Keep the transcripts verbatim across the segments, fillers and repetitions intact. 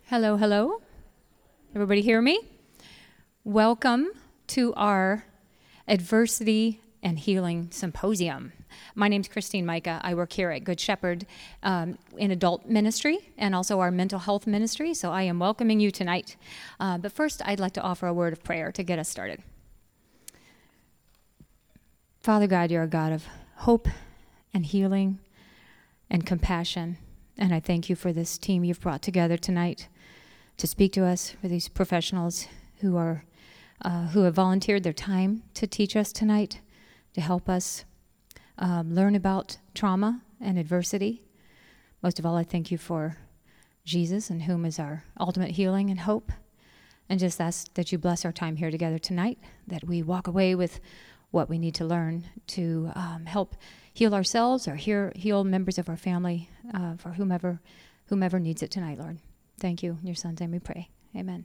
Hello, hello. Everybody hear me? Welcome to our Adversity and Healing Symposium. My name's Christine Micah. I work here at Good Shepherd um, in adult ministry and also our mental health ministry, so I am welcoming you tonight. Uh, but first, I'd like to offer a word of prayer to get us started. Father God, you're a God of hope and healing and compassion, and I thank you for this team you've brought together tonight to speak to us, for these professionals who are uh, who have volunteered their time to teach us tonight, to help us um, learn about trauma and adversity. Most of all, I thank you for Jesus, in whom is our ultimate healing and hope, and just ask that you bless our time here together tonight, that we walk away with what we need to learn to um, help heal ourselves or heal, heal members of our family, uh, for whomever whomever needs it tonight, Lord. Thank you. In your son's name we pray. Amen.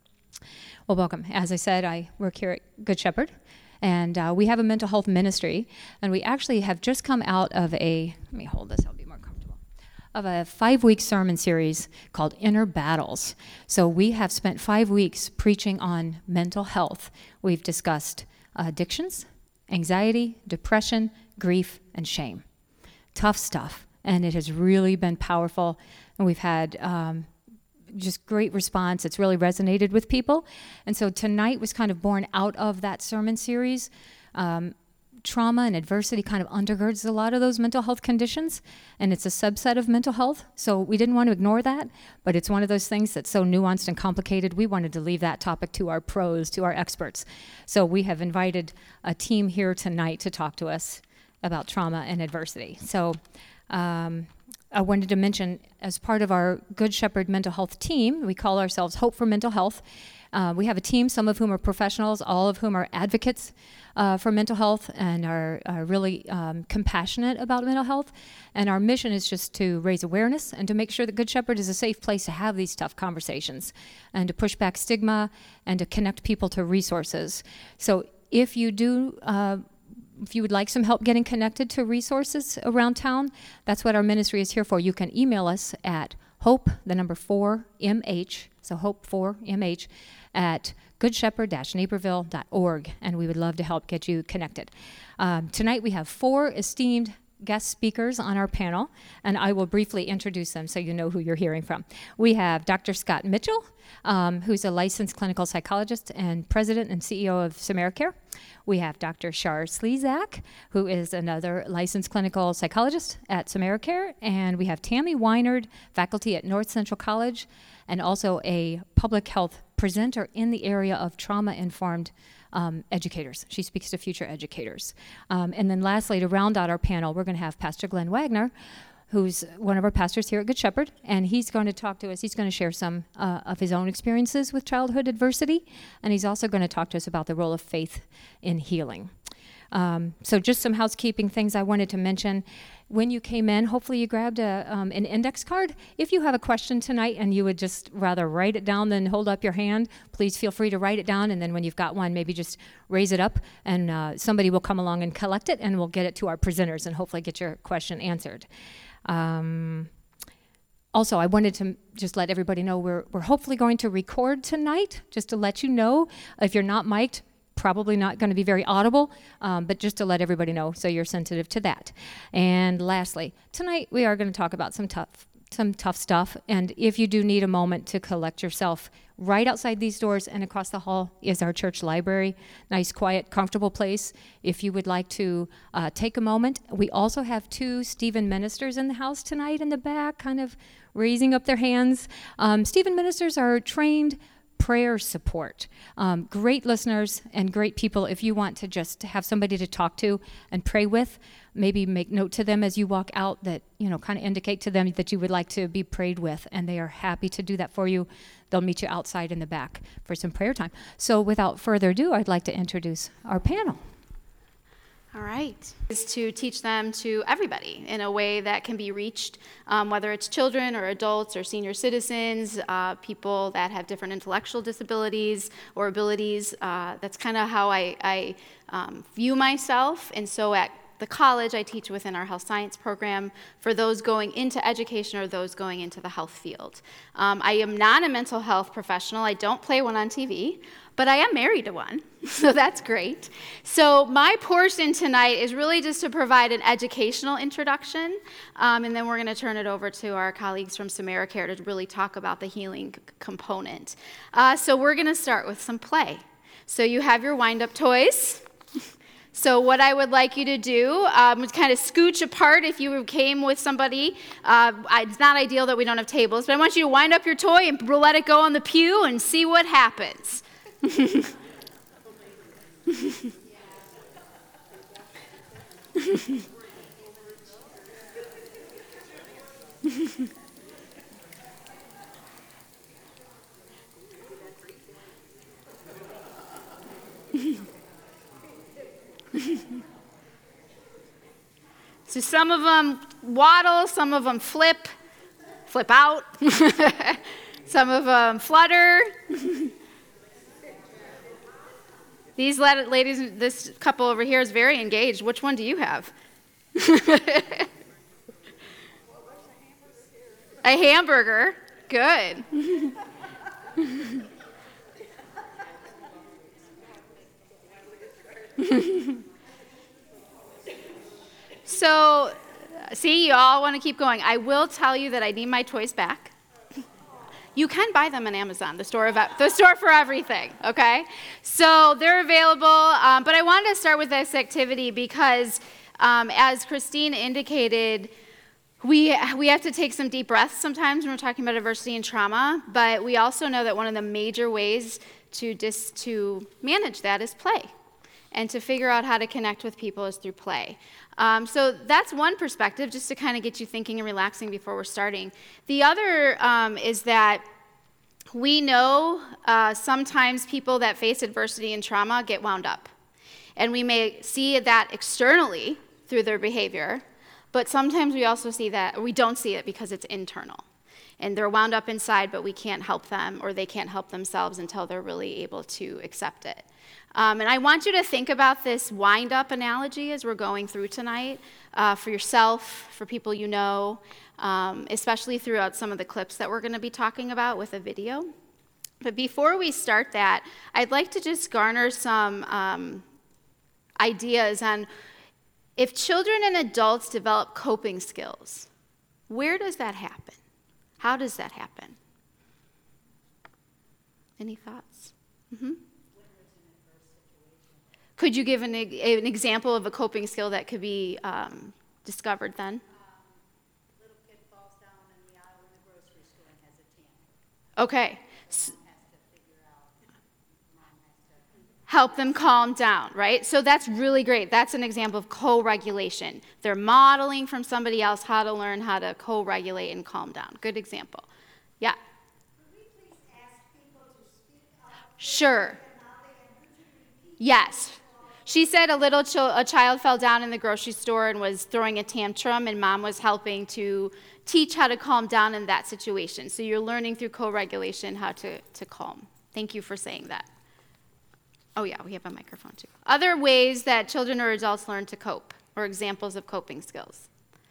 Well, welcome. As I said, I work here at Good Shepherd, and uh, we have a mental health ministry, and we actually have just come out of a, let me hold this, I'll be more comfortable, of a five-week sermon series called Inner Battles. So we have spent five weeks preaching on mental health. We've discussed addictions, anxiety, depression, grief, and shame. Tough stuff, and it has really been powerful, and we've had um, just great response. It's really resonated with people. And so tonight was kind of born out of that sermon series. Um, trauma and adversity kind of undergirds a lot of those mental health conditions, and it's a subset of mental health. So we didn't want to ignore that, but it's one of those things that's so nuanced and complicated. We wanted to leave that topic to our pros, to our experts. So we have invited a team here tonight to talk to us about trauma and adversity. So um, I wanted to mention, as part of our Good Shepherd mental health team, we call ourselves Hope for Mental Health. Uh, we have a team, some of whom are professionals, all of whom are advocates uh, for mental health and are, are really um, compassionate about mental health. And our mission is just to raise awareness and to make sure that Good Shepherd is a safe place to have these tough conversations and to push back stigma and to connect people to resources. So if you do uh, If you would like some help getting connected to resources around town, that's what our ministry is here for. You can email us at hope, the number four, M H, so hope four M H, at good shepherd dash naperville dot org, and we would love to help get you connected. Um, tonight we have four esteemed guest speakers on our panel, and I will briefly introduce them so you know who you're hearing from. We have Doctor Scott Mitchell, um, who's a licensed clinical psychologist and president and C E O of Samaricare. We have Doctor Shar Slezak, who is another licensed clinical psychologist at Samaricare, and we have Tammy Weinard, faculty at North Central College, and also a public health presenter in the area of trauma-informed Um, educators. She speaks to future educators. Um, and then lastly, to round out our panel, we're going to have Pastor Glenn Wagner, who's one of our pastors here at Good Shepherd, and he's going to talk to us. He's going to share some uh, of his own experiences with childhood adversity, and he's also going to talk to us about the role of faith in healing. Um, so just some housekeeping things I wanted to mention. When you came in, hopefully you grabbed a, um, an index card. If you have a question tonight and you would just rather write it down than hold up your hand, please feel free to write it down, and then when you've got one, maybe just raise it up, and uh, somebody will come along and collect it, and we'll get it to our presenters and hopefully get your question answered. Um, also, I wanted to just let everybody know we're, we're hopefully going to record tonight, just to let you know. If you're not mic'd, probably not going to be very audible, um, but just to let everybody know so you're sensitive to that. And lastly, tonight we are going to talk about some tough some tough stuff, and if you do need a moment to collect yourself, right outside these doors and across the hall is our church library. Nice, quiet, comfortable place if you would like to uh, take a moment. We also have two Stephen ministers in the house tonight in the back, kind of raising up their hands. Um, Stephen ministers are trained prayer support. Um, great listeners and great people. If you want to just have somebody to talk to and pray with, maybe make note to them as you walk out that, you know, kind of indicate to them that you would like to be prayed with, and they are happy to do that for you. They'll meet you outside in the back for some prayer time. So without further ado, I'd like to introduce our panel. All right, is to teach them to everybody in a way that can be reached, um, whether it's children or adults or senior citizens, uh, people that have different intellectual disabilities or abilities. Uh, that's kind of how I, I um, view myself. And so at the college, I teach within our health science program for those going into education or those going into the health field. Um, I am not a mental health professional. I don't play one on T V, but I am married to one, so that's great. So my portion tonight is really just to provide an educational introduction, um, and then we're going to turn it over to our colleagues from SamariCare to really talk about the healing c- component. Uh, so we're going to start with some play. So you have your wind-up toys. So what I would like you to do um, is kind of scooch apart if you came with somebody. Uh, it's not ideal that we don't have tables, but I want you to wind up your toy and let it go on the pew and see what happens. So some of them waddle, some of them flip, flip out, some of them flutter. These ladies, this couple over here is very engaged. Which one do you have? A hamburger. Good. So, see, you all want to keep going. I will tell you that I need my toys back. You can buy them on Amazon, the store, of, the store for everything, okay? So they're available, um, but I wanted to start with this activity because, um, as Christine indicated, we, we have to take some deep breaths sometimes when we're talking about adversity and trauma, but we also know that one of the major ways to, dis, to manage that is play. And to figure out how to connect with people is through play. Um, so that's one perspective, just to kind of get you thinking and relaxing before we're starting. The other um, is that we know uh, sometimes people that face adversity and trauma get wound up. And we may see that externally through their behavior, but sometimes we also see that, or we don't see it because it's internal. And they're wound up inside, but we can't help them, or they can't help themselves until they're really able to accept it. Um, and I want you to think about this wind-up analogy as we're going through tonight, uh, for yourself, for people you know, um, especially throughout some of the clips that we're going to be talking about with a video. But before we start that, I'd like to just garner some um, ideas on if children and adults develop coping skills, where does that happen? How does that happen? Any thoughts? Mm-hmm. Could you give an, an example of a coping skill that could be um, discovered then? Um, little kid falls down in the aisle in the grocery store and has a tantrum. Okay. So mom has to figure out, mom has to help them calm down, right? So that's really great. That's an example of co-regulation. They're modeling from somebody else how to learn how to co-regulate and calm down. Good example. Yeah. Could we please ask people to speak up? Sure. Yes. She said a little ch- a child fell down in the grocery store and was throwing a tantrum, and mom was helping to teach how to calm down in that situation. So you're learning through co-regulation how to, to calm. Thank you for saying that. Oh yeah, we have a microphone too. Other ways that children or adults learn to cope, or examples of coping skills.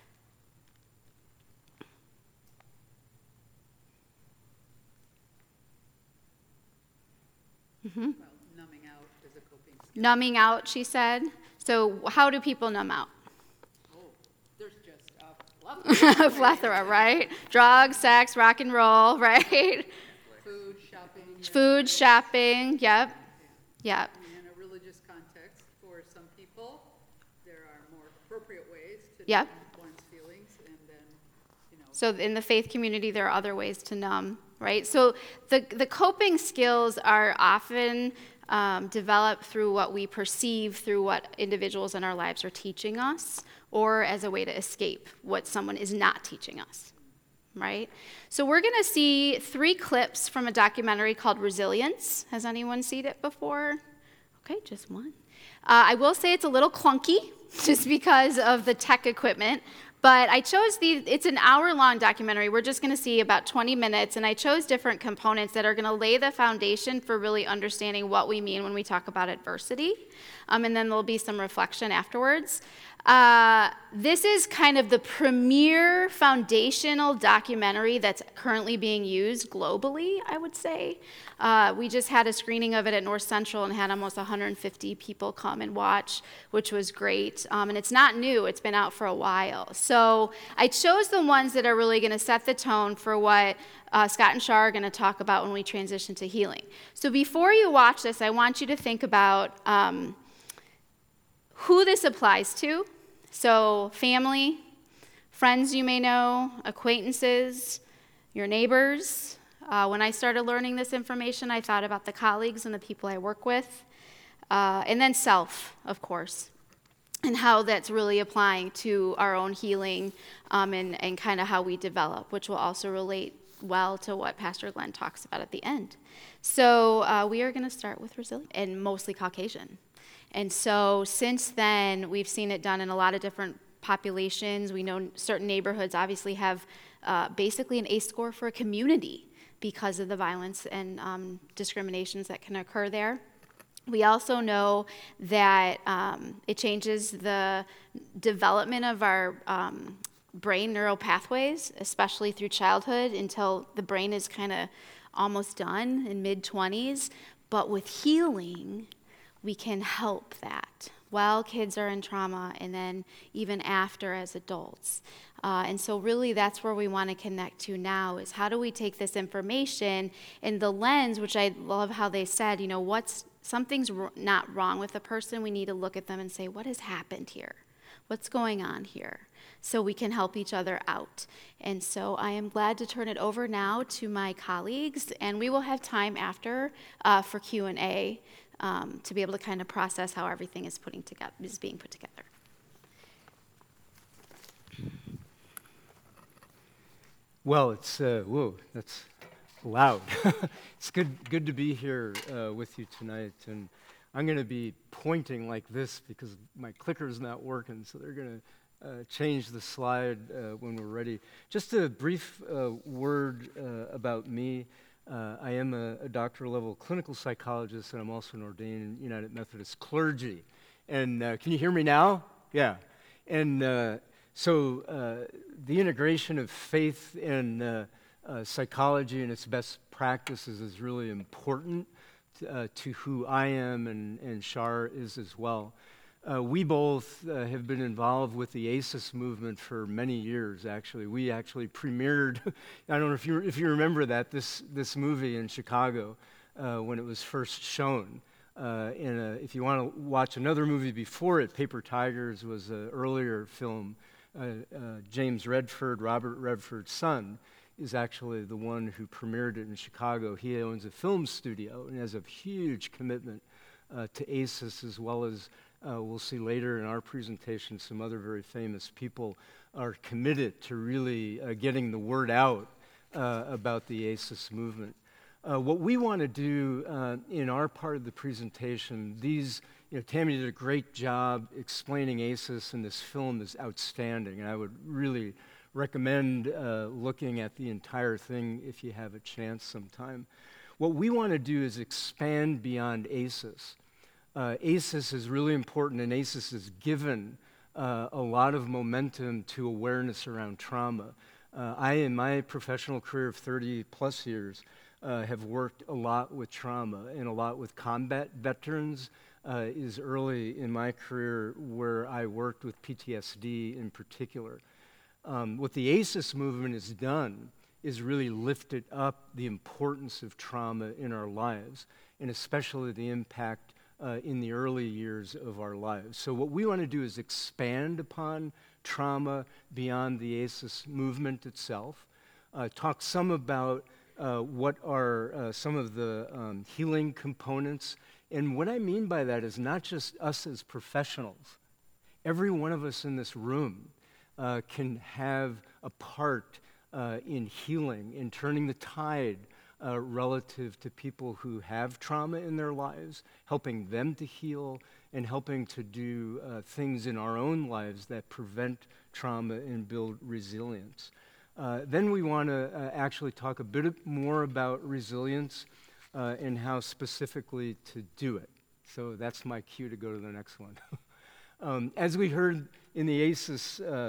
Mm-hmm. Well, numbing out is a coping skill. Numbing out, she said. So how do people numb out? Oh, there's just a plethora. A plethora, right? Drugs, sex, rock and roll, right? Food, shopping. Food, shopping, yep, yep. In a religious context, for some people, there are more appropriate ways to Yep. numb one's feelings, and then, you know. So in the faith community, there are other ways to numb, right? So the, the coping skills are often um, developed through what we perceive through what individuals in our lives are teaching us, or as a way to escape what someone is not teaching us, right? So we're going to see three clips from a documentary called Resilience. Has anyone seen it before? Okay, just one. Uh, I will say it's a little clunky, just because of the tech equipment. But I chose the, it's an hour-long documentary. We're just going to see about twenty minutes, and I chose different components that are going to lay the foundation for really understanding what we mean when we talk about adversity. Um, and then there'll be some reflection afterwards. Uh, this is kind of the premier foundational documentary that's currently being used globally, I would say. Uh, we just had a screening of it at North Central and had almost one hundred fifty people come and watch, which was great. Um, and it's not new, it's been out for a while. So I chose the ones that are really going to set the tone for what uh, Scott and Shar are going to talk about when we transition to healing. So before you watch this, I want you to think about um, who this applies to. So family, friends you may know, acquaintances, your neighbors. Uh, when I started learning this information, I thought about the colleagues and the people I work with. Uh, and then self, of course, and how that's really applying to our own healing um, and, and kind of how we develop, which will also relate well to what Pastor Glenn talks about at the end. So uh, we are going to start with resilience, and mostly Caucasian. And so since then, we've seen it done in a lot of different populations. We know certain neighborhoods obviously have uh, basically an ACE score for a community because of the violence and um, discriminations that can occur there. We also know that um, it changes the development of our um, brain neural pathways, especially through childhood until the brain is kind of almost done in mid twenties. But with healing, we can help that while kids are in trauma and then even after as adults. Uh, and so really that's where we want to connect to now is how do we take this information in the lens, which I love how they said, you know, what's something's r- not wrong with a person, we need to look at them and say, what has happened here? What's going on here? So we can help each other out. And so I am glad to turn it over now to my colleagues, and we will have time after uh, for Q and A. Um, to be able to kind of process how everything is putting together is being put together. Well, it's uh, whoa, that's loud. It's good, good to be here uh, with you tonight, and I'm going to be pointing like this because my clicker's not working, so they're going to uh, change the slide uh, when we're ready. Just a brief uh, word uh, about me. Uh, I am a, a doctoral-level clinical psychologist, and I'm also an ordained United Methodist clergy. And uh, can you hear me now? Yeah. And uh, so uh, the integration of faith and uh, uh, psychology and its best practices is really important to, uh, to who I am and, and Shar is as well. Uh, we both uh, have been involved with the ACES movement for many years, actually. We actually premiered, I don't know if you if you remember that, this, this movie in Chicago uh, when it was first shown. Uh, in a, if you want to watch another movie before it, Paper Tigers was an earlier film. Uh, uh, James Redford, Robert Redford's son, is actually the one who premiered it in Chicago. He owns a film studio and has a huge commitment uh, to ACES as well as Uh, we'll see later in our presentation some other very famous people are committed to really uh, getting the word out uh, about the ACES movement. Uh, what we want to do uh, in our part of the presentation, these, you know, Tammy did a great job explaining ACES, and this film is outstanding, and I would really recommend uh, looking at the entire thing if you have a chance sometime. What we want to do is expand beyond ACES. Uh, ACES is really important, and ACES has given uh, a lot of momentum to awareness around trauma. Uh, I, in my professional career of thirty plus years, uh, have worked a lot with trauma and a lot with combat veterans. Uh, is early in my career where I worked with P T S D in particular. Um, what the ACES movement has done is really lifted up the importance of trauma in our lives, and especially the impact Uh, in the early years of our lives. So what we want to do is expand upon trauma beyond the ACES movement itself, uh, talk some about uh, what are uh, some of the um, healing components. And what I mean by that is not just us as professionals. Every one of us in this room uh, can have a part uh, in healing, in turning the tide Uh, relative to people who have trauma in their lives, helping them to heal, and helping to do uh, things in our own lives that prevent trauma and build resilience. Uh, then we want to uh, actually talk a bit more about resilience uh, and how specifically to do it. So that's my cue to go to the next one. Um, as we heard in the A C E S, uh,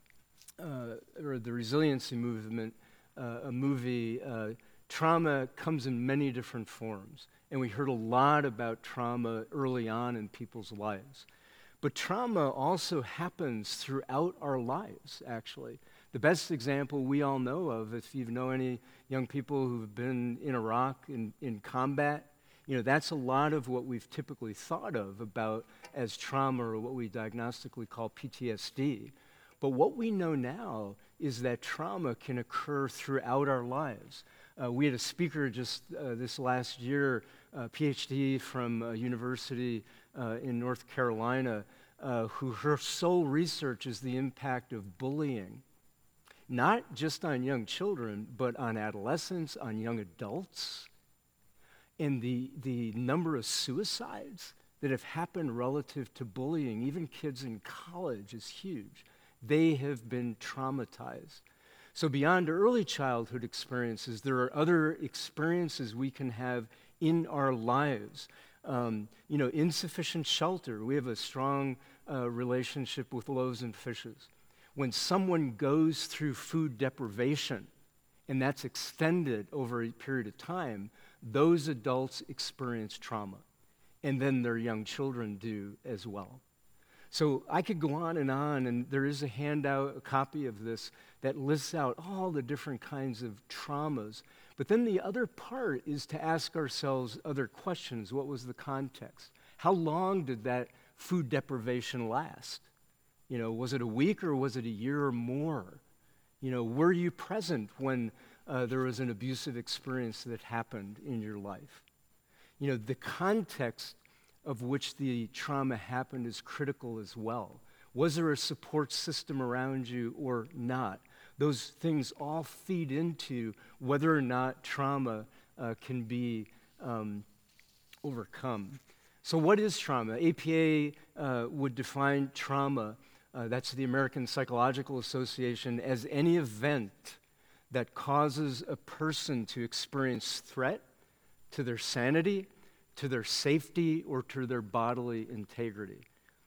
uh, or the Resiliency Movement, uh, a movie, uh, trauma comes in many different forms. And we heard a lot about trauma early on in people's lives. But trauma also happens throughout our lives, actually. The best example we all know of, if you know any young people who've been in Iraq in, in combat, you know, that's a lot of what we've typically thought of about as trauma, or what we diagnostically call P T S D. But what we know now is that trauma can occur throughout our lives. Uh, we had a speaker just uh, this last year, a PhD from a university uh, in North Carolina, uh, who her sole research is the impact of bullying, not just on young children, but on adolescents, on young adults. And the, the number of suicides that have happened relative to bullying, even kids in college, is huge. They have been traumatized. So beyond early childhood experiences, there are other experiences we can have in our lives. Um, you know, insufficient shelter. We have a strong uh, relationship with loaves and fishes. When someone goes through food deprivation, and that's extended over a period of time, those adults experience trauma, and then their young children do as well. So I could go on and on, and there is a handout, a copy of this, that lists out all the different kinds of traumas. But then the other part is to ask ourselves other questions. What was the context? How long did that food deprivation last? You know, was it a week or was it a year or more? You know, were you present when uh, there was an abusive experience that happened in your life? You know, the context of which the trauma happened is critical as well. Was there a support system around you or not? Those things all feed into whether or not trauma uh, can be um, overcome. So what is trauma? A P A uh, would define trauma, uh, that's the American Psychological Association, as any event that causes a person to experience threat to their sanity, to their safety, or to their bodily integrity.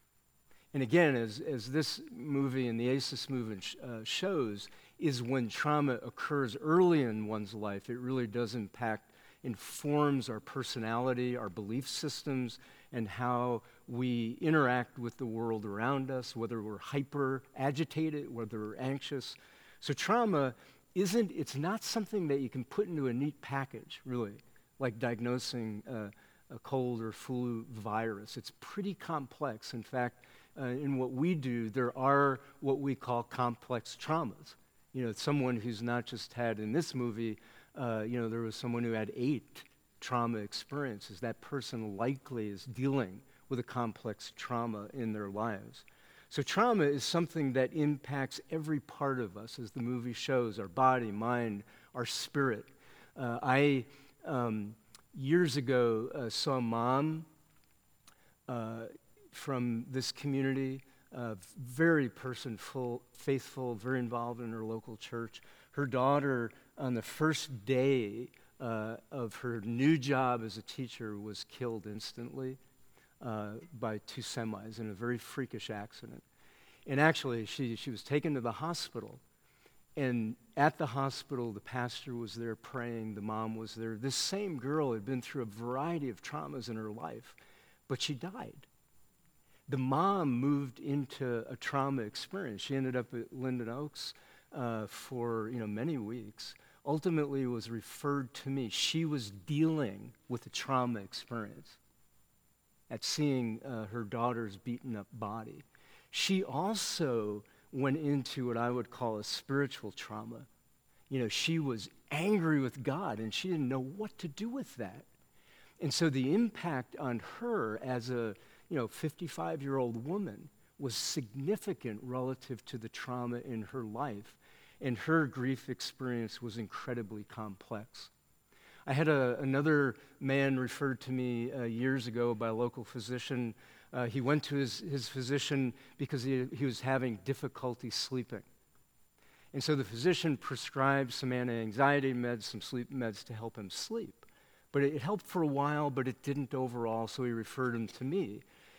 And again, as, as this movie and the A C E S movement sh- uh, shows, is when trauma occurs early in one's life, it really does impact, informs our personality, our belief systems, and how we interact with the world around us, whether we're hyper agitated, whether we're anxious. So trauma isn't, it's not something that you can put into a neat package, really, like diagnosing uh, a cold or flu virus. It's pretty complex. In fact, uh, in what we do, there are what we call complex traumas. You know, someone who's not just had, in this movie, uh, you know, there was someone who had eight trauma experiences. That person likely is dealing with a complex trauma in their lives. So trauma is something that impacts every part of us, as the movie shows, our body, mind, our spirit. Uh, I... Um, Years ago, uh, saw a mom uh, from this community, uh, very personful, faithful, very involved in her local church. Her daughter, on the first day uh, of her new job as a teacher, was killed instantly uh, by two semis in a very freakish accident. And actually, she, she was taken to the hospital. And at the hospital, the pastor was there praying, the mom was there. This same girl had been through a variety of traumas in her life, but she died. The mom moved into a trauma experience. She ended up at Linden Oaks uh, for you know many weeks. Ultimately, was referred to me. She was dealing with a trauma experience at seeing uh, her daughter's beaten up body. She also went into what I would call a spiritual trauma. You know, she was angry with God, and she didn't know what to do with that. And so the impact on her as a, you know, fifty-five-year-old woman was significant relative to the trauma in her life, and her grief experience was incredibly complex. I had a, another man referred to me uh, years ago by a local physician. Uh, he went to his, his physician because he, he was having difficulty sleeping. And so the physician prescribed some anti-anxiety meds, some sleep meds to help him sleep. But it, it helped for a while, but it didn't overall, so he referred him to me.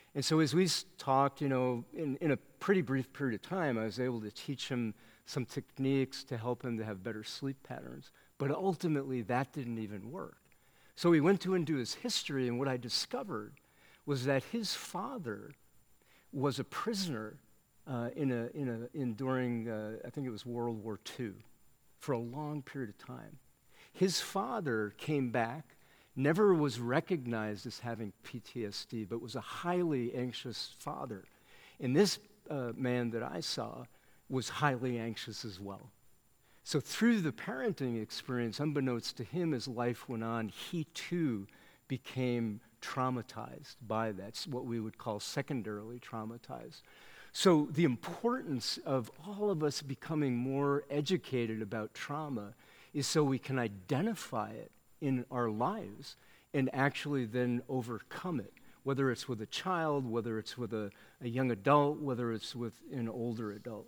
And so as we s- talked, you know, in, in a pretty brief period of time, I was able to teach him some techniques to help him to have better sleep patterns. But ultimately, that didn't even work. So we went to into his history, and what I discovered was that his father was a prisoner uh, in a, in a, in during, uh, I think it was World War Two, for a long period of time. His father came back, never was recognized as having P T S D, but was a highly anxious father. And this uh, man that I saw was highly anxious as well. So through the parenting experience, unbeknownst to him, as life went on, he too became traumatized by that. It's what we would call secondarily traumatized. So the importance of all of us becoming more educated about trauma is so we can identify it in our lives and actually then overcome it, whether it's with a child, whether it's with a, a young adult, whether it's with an older adult.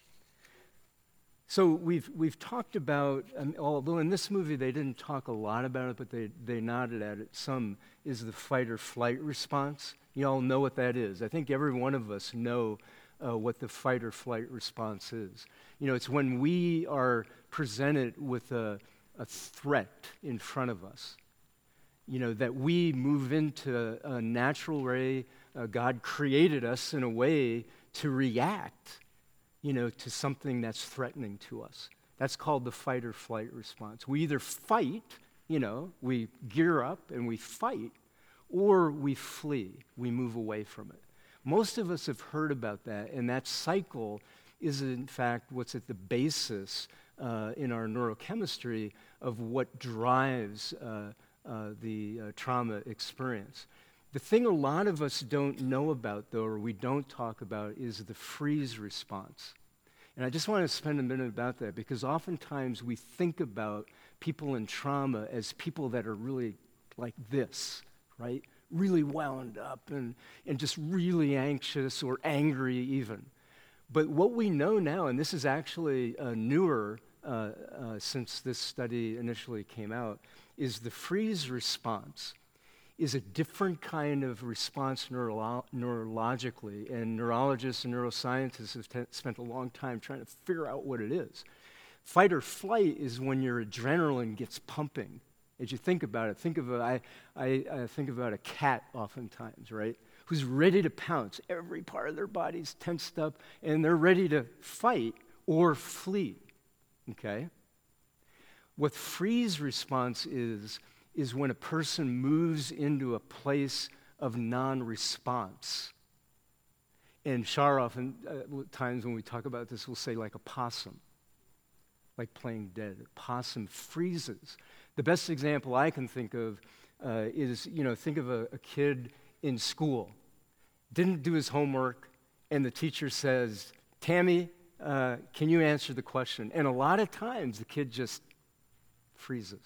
So we've we've talked about, um, although in this movie they didn't talk a lot about it, but they, they nodded at it some, is the fight or flight response. You all know what that is. I think every one of us know uh, what the fight or flight response is. You know, it's when we are presented with a, a threat in front of us, you know, that we move into a natural way. Uh, God created us in a way to react, you know, to something that's threatening to us. That's called the fight or flight response. We either fight, you know, we gear up and we fight, or we flee, we move away from it. Most of us have heard about that, and that cycle is in fact what's at the basis uh, in our neurochemistry of what drives uh, uh, the uh, trauma experience. The thing a lot of us don't know about, though, or we don't talk about, is the freeze response. And I just want to spend a minute about that, because oftentimes we think about people in trauma as people that are really like this, right? Really wound up and, and just really anxious or angry even. But what we know now, and this is actually uh, newer uh, uh, since this study initially came out, is the freeze response is a different kind of response neuro- neurologically, and neurologists and neuroscientists have t- spent a long time trying to figure out what it is. Fight or flight is when your adrenaline gets pumping. As you think about it, think of a, I, I, I think about a cat oftentimes, right? Who's ready to pounce. Every part of their body's tensed up, and they're ready to fight or flee, okay? What freeze response is, is when a person moves into a place of non-response. And Shar often, uh, times when we talk about this, will say like a possum, like playing dead. A possum freezes. The best example I can think of uh, is, you know, think of a, a kid in school, didn't do his homework, and the teacher says, Tammy, uh, can you answer the question? And a lot of times the kid just freezes.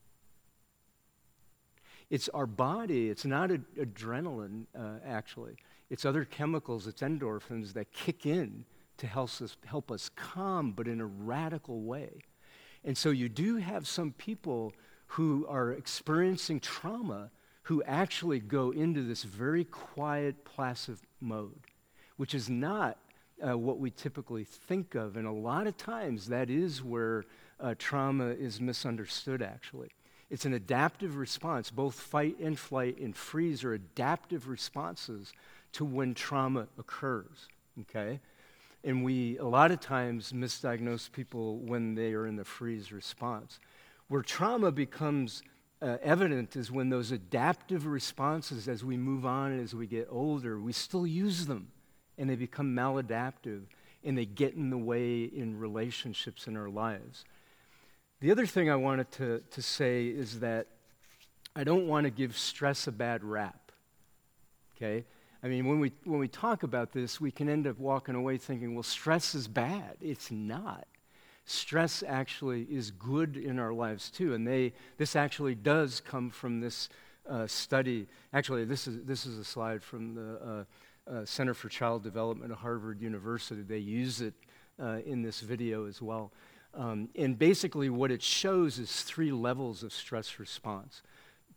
It's our body, it's not ad- adrenaline, uh, actually. It's other chemicals, it's endorphins that kick in to help us, help us calm, but in a radical way. And so you do have some people who are experiencing trauma who actually go into this very quiet, passive mode, which is not uh, what we typically think of. And a lot of times that is where uh, trauma is misunderstood, actually. It's an adaptive response. Both fight and flight and freeze are adaptive responses to when trauma occurs, okay? And we, a lot of times, misdiagnose people when they are in the freeze response. Where trauma becomes uh, evident is when those adaptive responses, as we move on and as we get older, we still use them, and they become maladaptive, and they get in the way in relationships in our lives. The other thing I wanted to, to say is that I don't want to give stress a bad rap, okay? I mean, when we when we talk about this, we can end up walking away thinking, well, stress is bad. It's not. Stress actually is good in our lives too, and they this actually does come from this uh, study. Actually, this is this is a slide from the uh, uh, Center for Child Development at Harvard University. They use it uh, in this video as well. Um, and basically what it shows is three levels of stress response.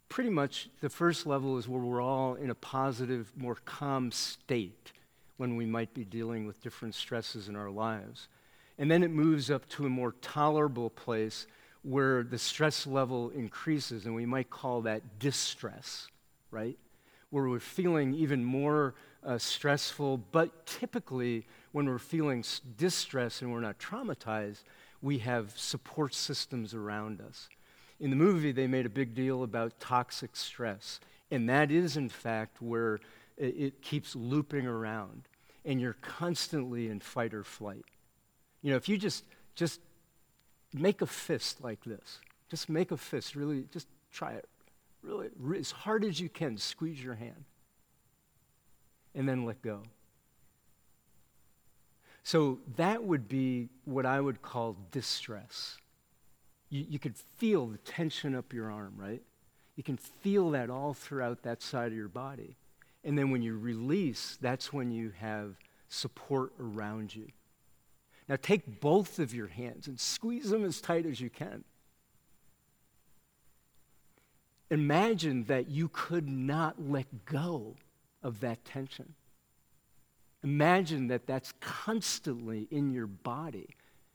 pretty much the first level is where we're all in a positive, more calm state when we might be dealing with different stresses in our lives. And then it moves up to a more tolerable place where the stress level increases, and we might call that distress, right? Where we're feeling even more uh, stressful, but typically when we're feeling s- distress and we're not traumatized, we have support systems around us. In the movie, they made a big deal about toxic stress, and that is, in fact, where it, it keeps looping around, and you're constantly in fight or flight. You know, if you just just make a fist like this, just make a fist, really, just try it, really, re- as hard as you can, squeeze your hand, and then let go. So that would be what I would call distress. You, you could feel the tension up your arm, right? You can feel that all throughout that side of your body. And then when you release, that's when you have support around you. Now take both of your hands and squeeze them as tight as you can. Imagine that you could not let go of that tension. Imagine that that's constantly in your body.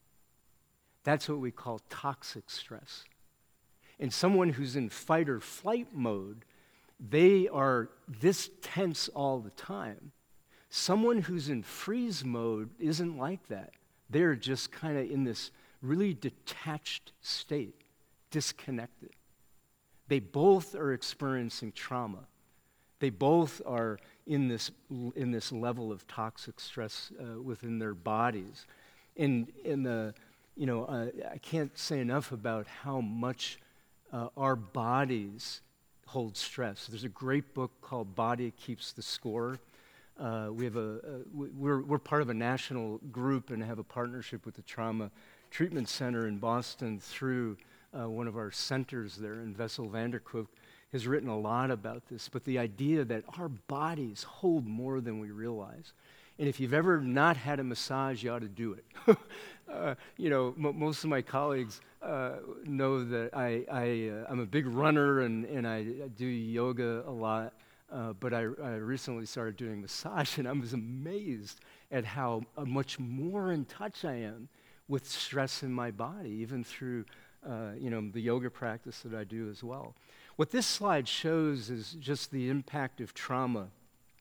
That's what we call toxic stress. And someone who's in fight or flight mode, they are this tense all the time. Someone who's in freeze mode isn't like that. They're just kind of in this really detached state, disconnected. They both are experiencing trauma. They both are in this in this level of toxic stress uh, within their bodies. And in the, you know, uh, I can't say enough about how much uh, our bodies hold stress. There's a great book called Body Keeps the Score. Uh, we have a, a we're we're part of a national group and have a partnership with the Trauma Treatment Center in Boston through uh, one of our centers there, and Vessel Vanderkook has written a lot about this. But the idea that our bodies hold more than we realize, and if you've ever not had a massage, you ought to do it. uh, you know, m- most of my colleagues uh, know that I, I uh, I'm a big runner and and I, I do yoga a lot. Uh, but I, I recently started doing massage, and I was amazed at how uh, much more in touch I am with stress in my body, even through uh, you know, the yoga practice that I do as well. What this slide shows is just the impact of trauma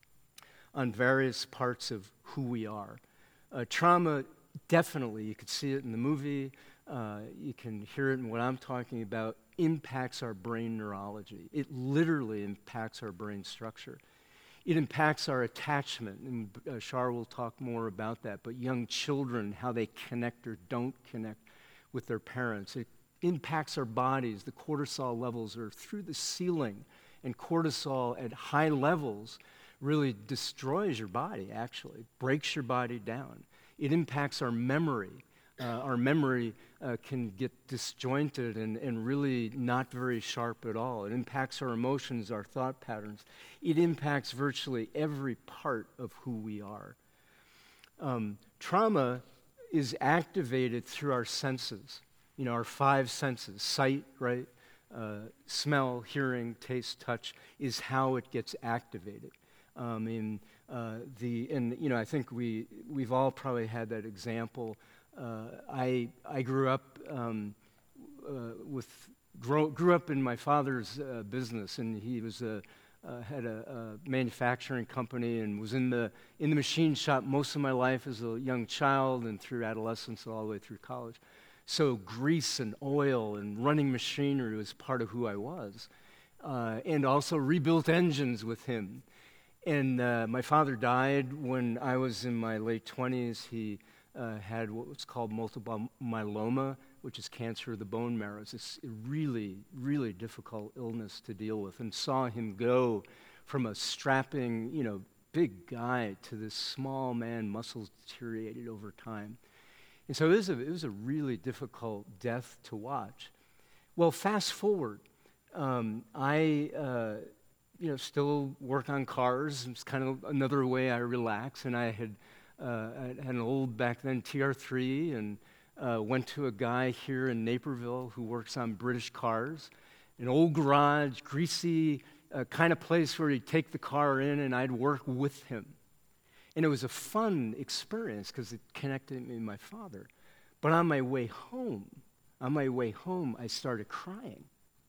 on various parts of who we are. Uh, trauma, definitely, you could see it in the movie, uh, you can hear it in what I'm talking about, impacts our brain neurology. It literally impacts our brain structure. It impacts our attachment, and uh, Shar will talk more about that, but young children, how they connect or don't connect with their parents. It impacts our bodies. The cortisol levels are through the ceiling, and cortisol at high levels really destroys your body, actually, breaks your body down. It impacts our memory. Uh, our memory uh, can get disjointed and, and really not very sharp at all. It impacts our emotions, our thought patterns. It impacts virtually every part of who we are. Um, trauma is activated through our senses, you know, our five senses. Sight, right? Uh, smell, hearing, taste, touch is how it gets activated. Um, in uh, the, and you know, I think we we've all probably had that example. Uh, I I grew up um, uh, with grow, grew up in my father's uh, business, and he was a uh, had a, a manufacturing company and was in the in the machine shop most of my life as a young child and through adolescence all the way through college. So grease and oil and running machinery was part of who I was, uh, and also rebuilt engines with him. And uh, my father died when I was in my late twenties. He uh, had what's called multiple myeloma, which is cancer of the bone marrow. It's this really, really difficult illness to deal with, and saw him go from a strapping, you know, big guy to this small man, muscles deteriorated over time. And so it was a, it was a really difficult death to watch. Well, fast forward, um, I... Uh, you know, still work on cars. It's kind of another way I relax. And I had, uh, I had an old, back then, T R three, and uh, went to a guy here in Naperville who works on British cars. an old garage, greasy uh, kind of place where he'd take the car in and I'd work with him. And it was a fun experience because it connected me to my father. But on my way home, on my way home, I started crying.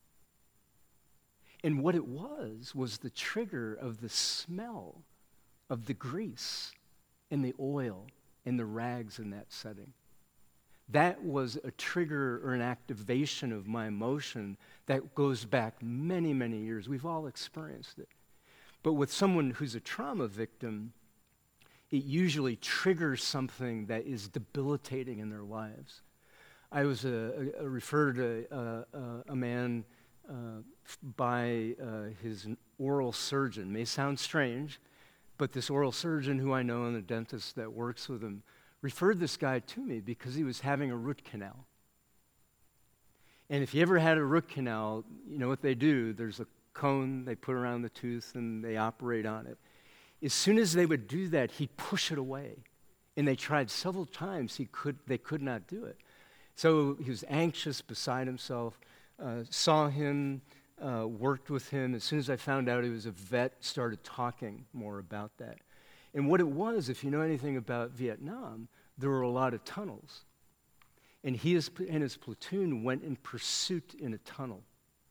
And what it was, was the trigger of the smell of the grease and the oil and the rags in that setting. That was a trigger or an activation of my emotion that goes back many, many years. We've all experienced it. But with someone who's a trauma victim, it usually triggers something that is debilitating in their lives. I was a, a, a referred to a, a, a man uh, by uh, his oral surgeon. May sound strange, but this oral surgeon who I know and the dentist that works with him referred this guy to me because he was having a root canal. And if you ever had a root canal, you know what they do. There's a cone they put around the tooth and they operate on it. As soon as they would do that, he'd push it away. And they tried several times. He could, they could not do it. So he was anxious, beside himself, uh, saw him, uh, worked with him. As soon as I found out he was a vet, started talking more about that. And what it was, if you know anything about Vietnam, there were a lot of tunnels. And he and his platoon went in pursuit in a tunnel.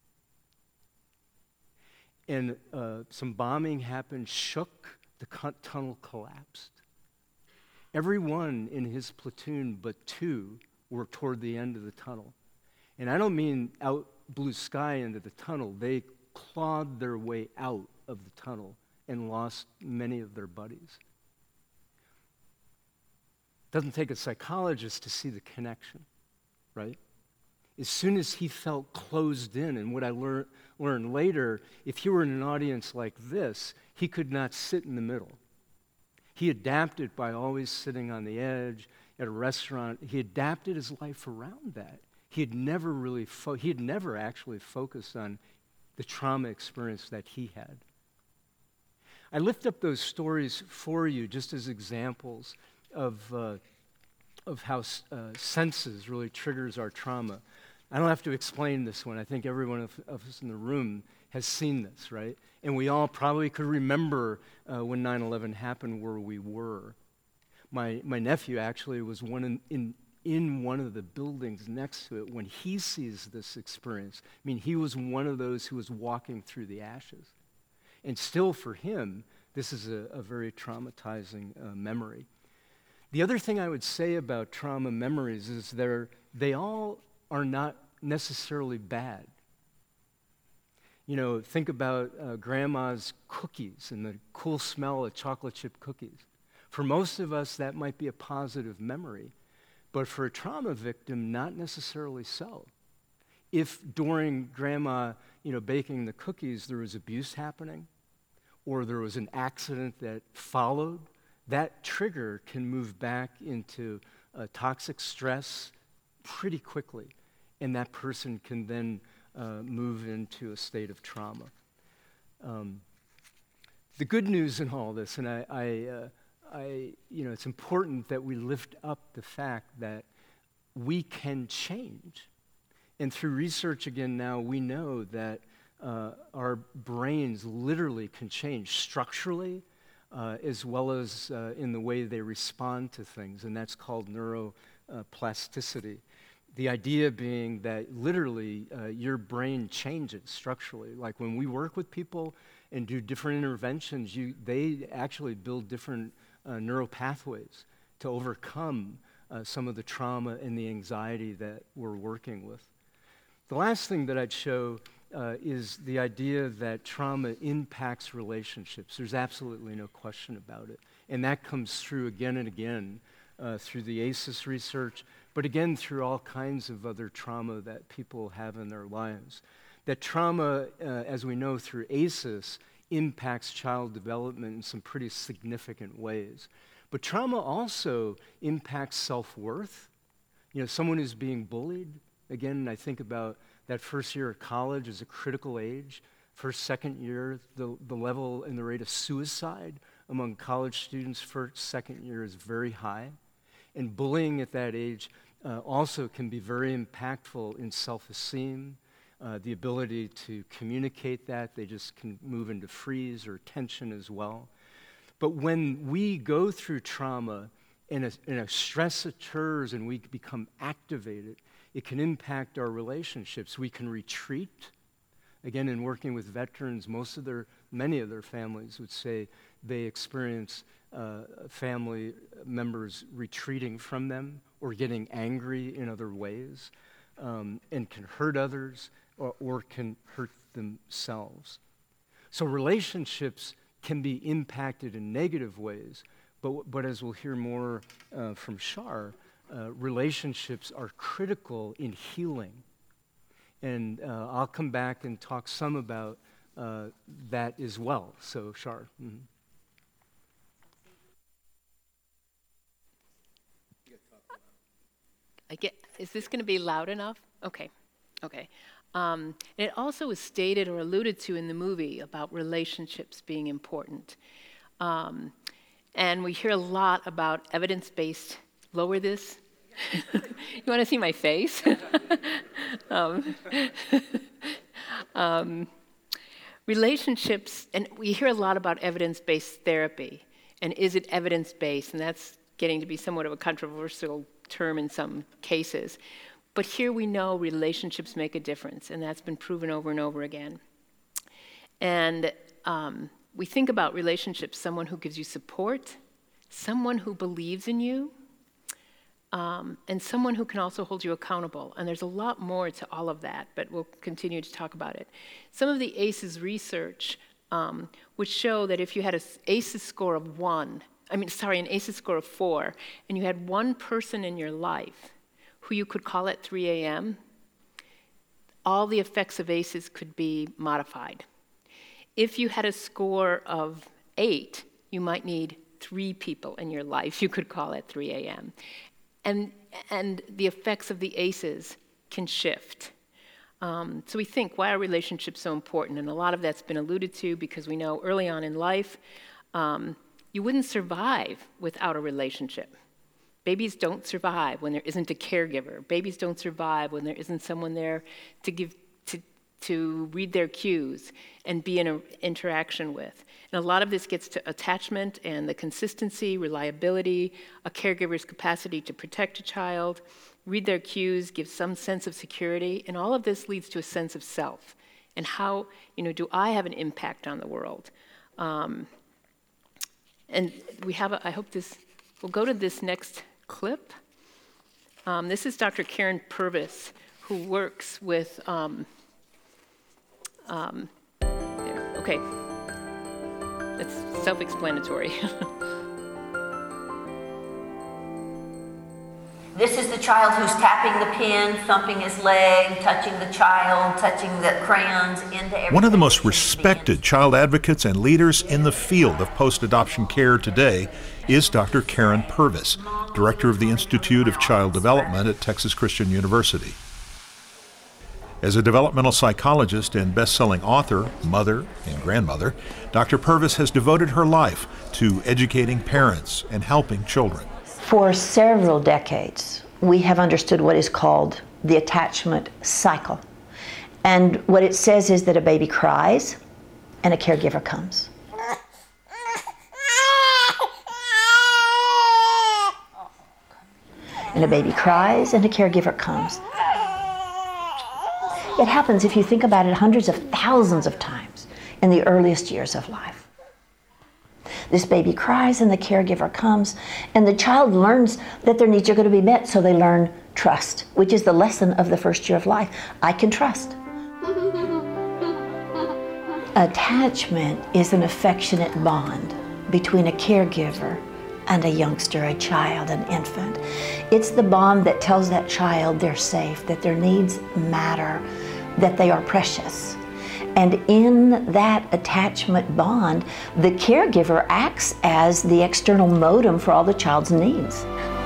And uh, some bombing happened, shook, the tunnel collapsed. Everyone in his platoon but two were toward the end of the tunnel. And I don't mean out blue sky into the tunnel. They clawed their way out of the tunnel and lost many of their buddies. Doesn't take a psychologist to see the connection, right? As soon as he felt closed in, and what I lear- learned later, if he were in an audience like this, he could not sit in the middle. He adapted by always sitting on the edge at a restaurant. He adapted his life around that. He had never really, fo- he had never actually focused on the trauma experience that he had. I lift up those stories for you just as examples of uh, of how uh, senses really triggers our trauma. I don't have to explain this one. I think every one of, of us in the room has seen this, right? And we all probably could remember uh, when nine eleven happened where we were. My my nephew actually was one in, in in one of the buildings next to it when he sees this experience. I mean, he was one of those who was walking through the ashes. And still for him, this is a, a very traumatizing uh, memory. The other thing I would say about trauma memories is they're, they all are not necessarily bad. You know, think about uh, grandma's cookies and the cool smell of chocolate chip cookies. For most of us, that might be a positive memory, but for a trauma victim, not necessarily so. If during grandma, you know, baking the cookies, there was abuse happening, or there was an accident that followed, that trigger can move back into uh, toxic stress pretty quickly, and that person can then uh, move into a state of trauma. Um, the good news in all this, and I, I, uh, I, you know, it's important that we lift up the fact that we can change. And through research again now, we know that uh, our brains literally can change structurally, Uh, as well as uh, in the way they respond to things, and that's called neuroplasticity. The idea being that literally uh, your brain changes structurally. Like when we work with people and do different interventions, you, they actually build different uh, neural pathways to overcome uh, some of the trauma and the anxiety that we're working with. The last thing that I'd show Uh, is the idea that trauma impacts relationships. There's absolutely no question about it. And that comes through again and again uh, through the A C E S research, but again through all kinds of other trauma that people have in their lives. That trauma, uh, as we know through A C E S, impacts child development in some pretty significant ways. But trauma also impacts self-worth. You know, someone who's being bullied, again, I think about that first year of college is a critical age. First, second year, the, the level and the rate of suicide among college students first, second year is very high. And bullying at that age uh, also can be very impactful in self-esteem, uh, the ability to communicate that. They just can move into freeze or tension as well. But when we go through trauma and a, and a stress occurs and we become activated, it can impact our relationships. We can retreat. Again, in working with veterans, most of their, many of their families would say they experience uh, family members retreating from them or getting angry in other ways, um, and can hurt others or, or can hurt themselves. So relationships can be impacted in negative ways, but, but as we'll hear more uh, from Shar, uh, relationships are critical in healing. And uh, I'll come back and talk some about uh, that as well. So, Shar. Mm-hmm. I get, is this going to be loud enough? Okay, okay. Um, it also was stated or alluded to in the movie about relationships being important. Um, and we hear a lot about evidence-based, lower this. You want to see my face? um, um, relationships, and we hear a lot about evidence-based therapy. And is it evidence-based? And that's getting to be somewhat of a controversial term in some cases. But here we know relationships make a difference, and that's been proven over and over again. And um, we think about relationships, someone who gives you support, someone who believes in you, um, and someone who can also hold you accountable. And there's a lot more to all of that, but we'll continue to talk about it. Some of the A C Es research um, would show that if you had an A C Es score of one, I mean, sorry, an A C Es score of four, and you had one person in your life who you could call at three a.m., all the effects of A C Es could be modified. If you had a score of eight, you might need three people in your life you could call at three a.m. And, and the effects of the A C Es can shift. Um, so we think, why are relationships so important? And a lot of that's been alluded to because we know early on in life, um, you wouldn't survive without a relationship. Babies don't survive when there isn't a caregiver. Babies don't survive when there isn't someone there to give to to read their cues and be in an interaction with. And a lot of this gets to attachment and the consistency, reliability, a caregiver's capacity to protect a child, read their cues, give some sense of security, and all of this leads to a sense of self. And how, you know, do I have an impact on the world? Um, and we have, a, I hope this, we'll go to this next clip. Um, this is Doctor Karen Purvis, who works with, um, um, there, okay, that's self-explanatory. This is the child who's tapping the pen, thumping his leg, touching the child, touching the crayons into everything. One of the most respected child advocates and leaders in the field of post-adoption care today is Doctor Karen Purvis, director of the Institute of Child Development at Texas Christian University. As a developmental psychologist and best-selling author, mother, and grandmother, Doctor Purvis has devoted her life to educating parents and helping children. For several decades, we have understood what is called the attachment cycle. And what it says is that a baby cries and a caregiver comes. And a baby cries and a caregiver comes. It happens, if you think about it, hundreds of thousands of times in the earliest years of life. This baby cries and the caregiver comes, and the child learns that their needs are going to be met, so they learn trust, which is the lesson of the first year of life. I can trust. Attachment is an affectionate bond between a caregiver and a youngster, a child, an infant. It's the bond that tells that child they're safe, that their needs matter, that they are precious. And in that attachment bond, the caregiver acts as the external modem for all the child's needs.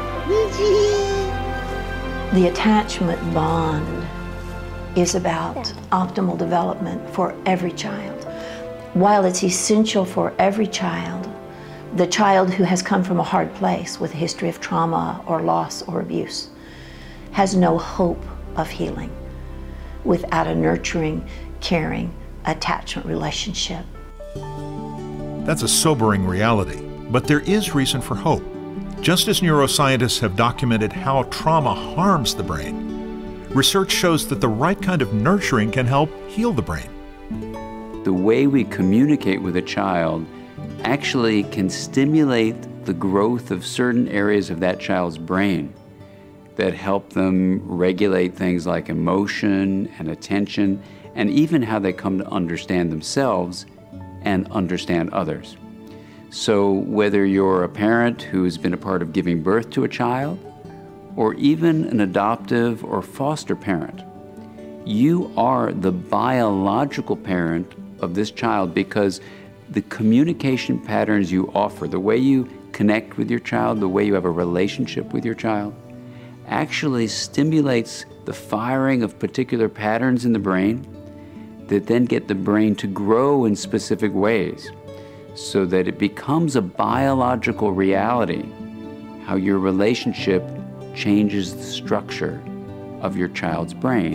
The attachment bond is about optimal development for every child. While it's essential for every child, the child who has come from a hard place with a history of trauma or loss or abuse has no hope of healing. without a nurturing, caring attachment relationship. That's a sobering reality, but there is reason for hope. Just as neuroscientists have documented how trauma harms the brain, research shows that the right kind of nurturing can help heal the brain. The way we communicate with a child actually can stimulate the growth of certain areas of that child's brain that help them regulate things like emotion and attention, and even how they come to understand themselves and understand others. So whether you're a parent who's been a part of giving birth to a child, or even an adoptive or foster parent, you are the biological parent of this child, because the communication patterns you offer, the way you connect with your child, the way you have a relationship with your child, actually stimulates the firing of particular patterns in the brain that then get the brain to grow in specific ways, so that it becomes a biological reality, how your relationship changes the structure of your child's brain.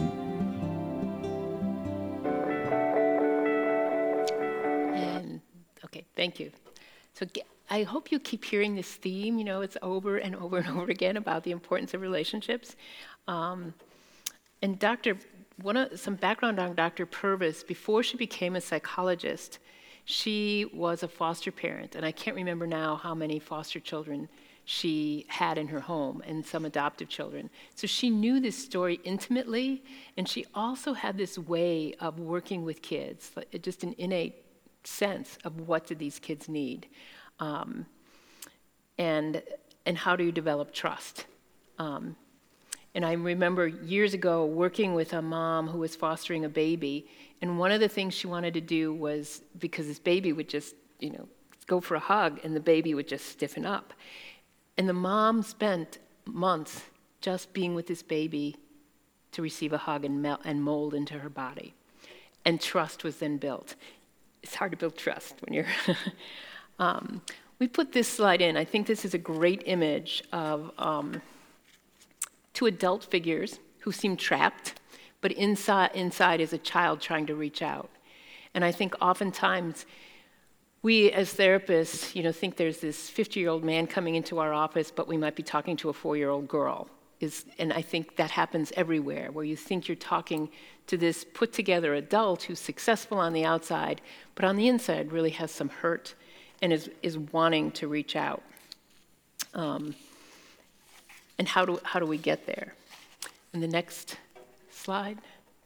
And, okay, thank you. So I hope you keep hearing this theme. You know, it's over and over and over again about the importance of relationships. Um, and Doctor One of, some background on Doctor Purvis. Before she became a psychologist, she was a foster parent, and I can't remember now how many foster children she had in her home, and some adoptive children. So she knew this story intimately, and she also had this way of working with kids, just an innate sense of what do these kids need, um, and and how do you develop trust. Um, And I remember years ago working with a mom who was fostering a baby, and one of the things she wanted to do was, because this baby would just, you know, go for a hug, and the baby would just stiffen up. And the mom spent months just being with this baby to receive a hug and melt and mold into her body. And trust was then built. It's hard to build trust when you're... um, we put this slide in. I think this is a great image of... Um, two adult figures who seem trapped, but inside, inside is a child trying to reach out. And I think oftentimes we as therapists, you know, think there's this fifty-year-old man coming into our office, but we might be talking to a four-year-old girl. Is, and I think that happens everywhere, where you think you're talking to this put-together adult who's successful on the outside, but on the inside really has some hurt and is, is wanting to reach out. Um, And how do, how do we get there? And the next slide.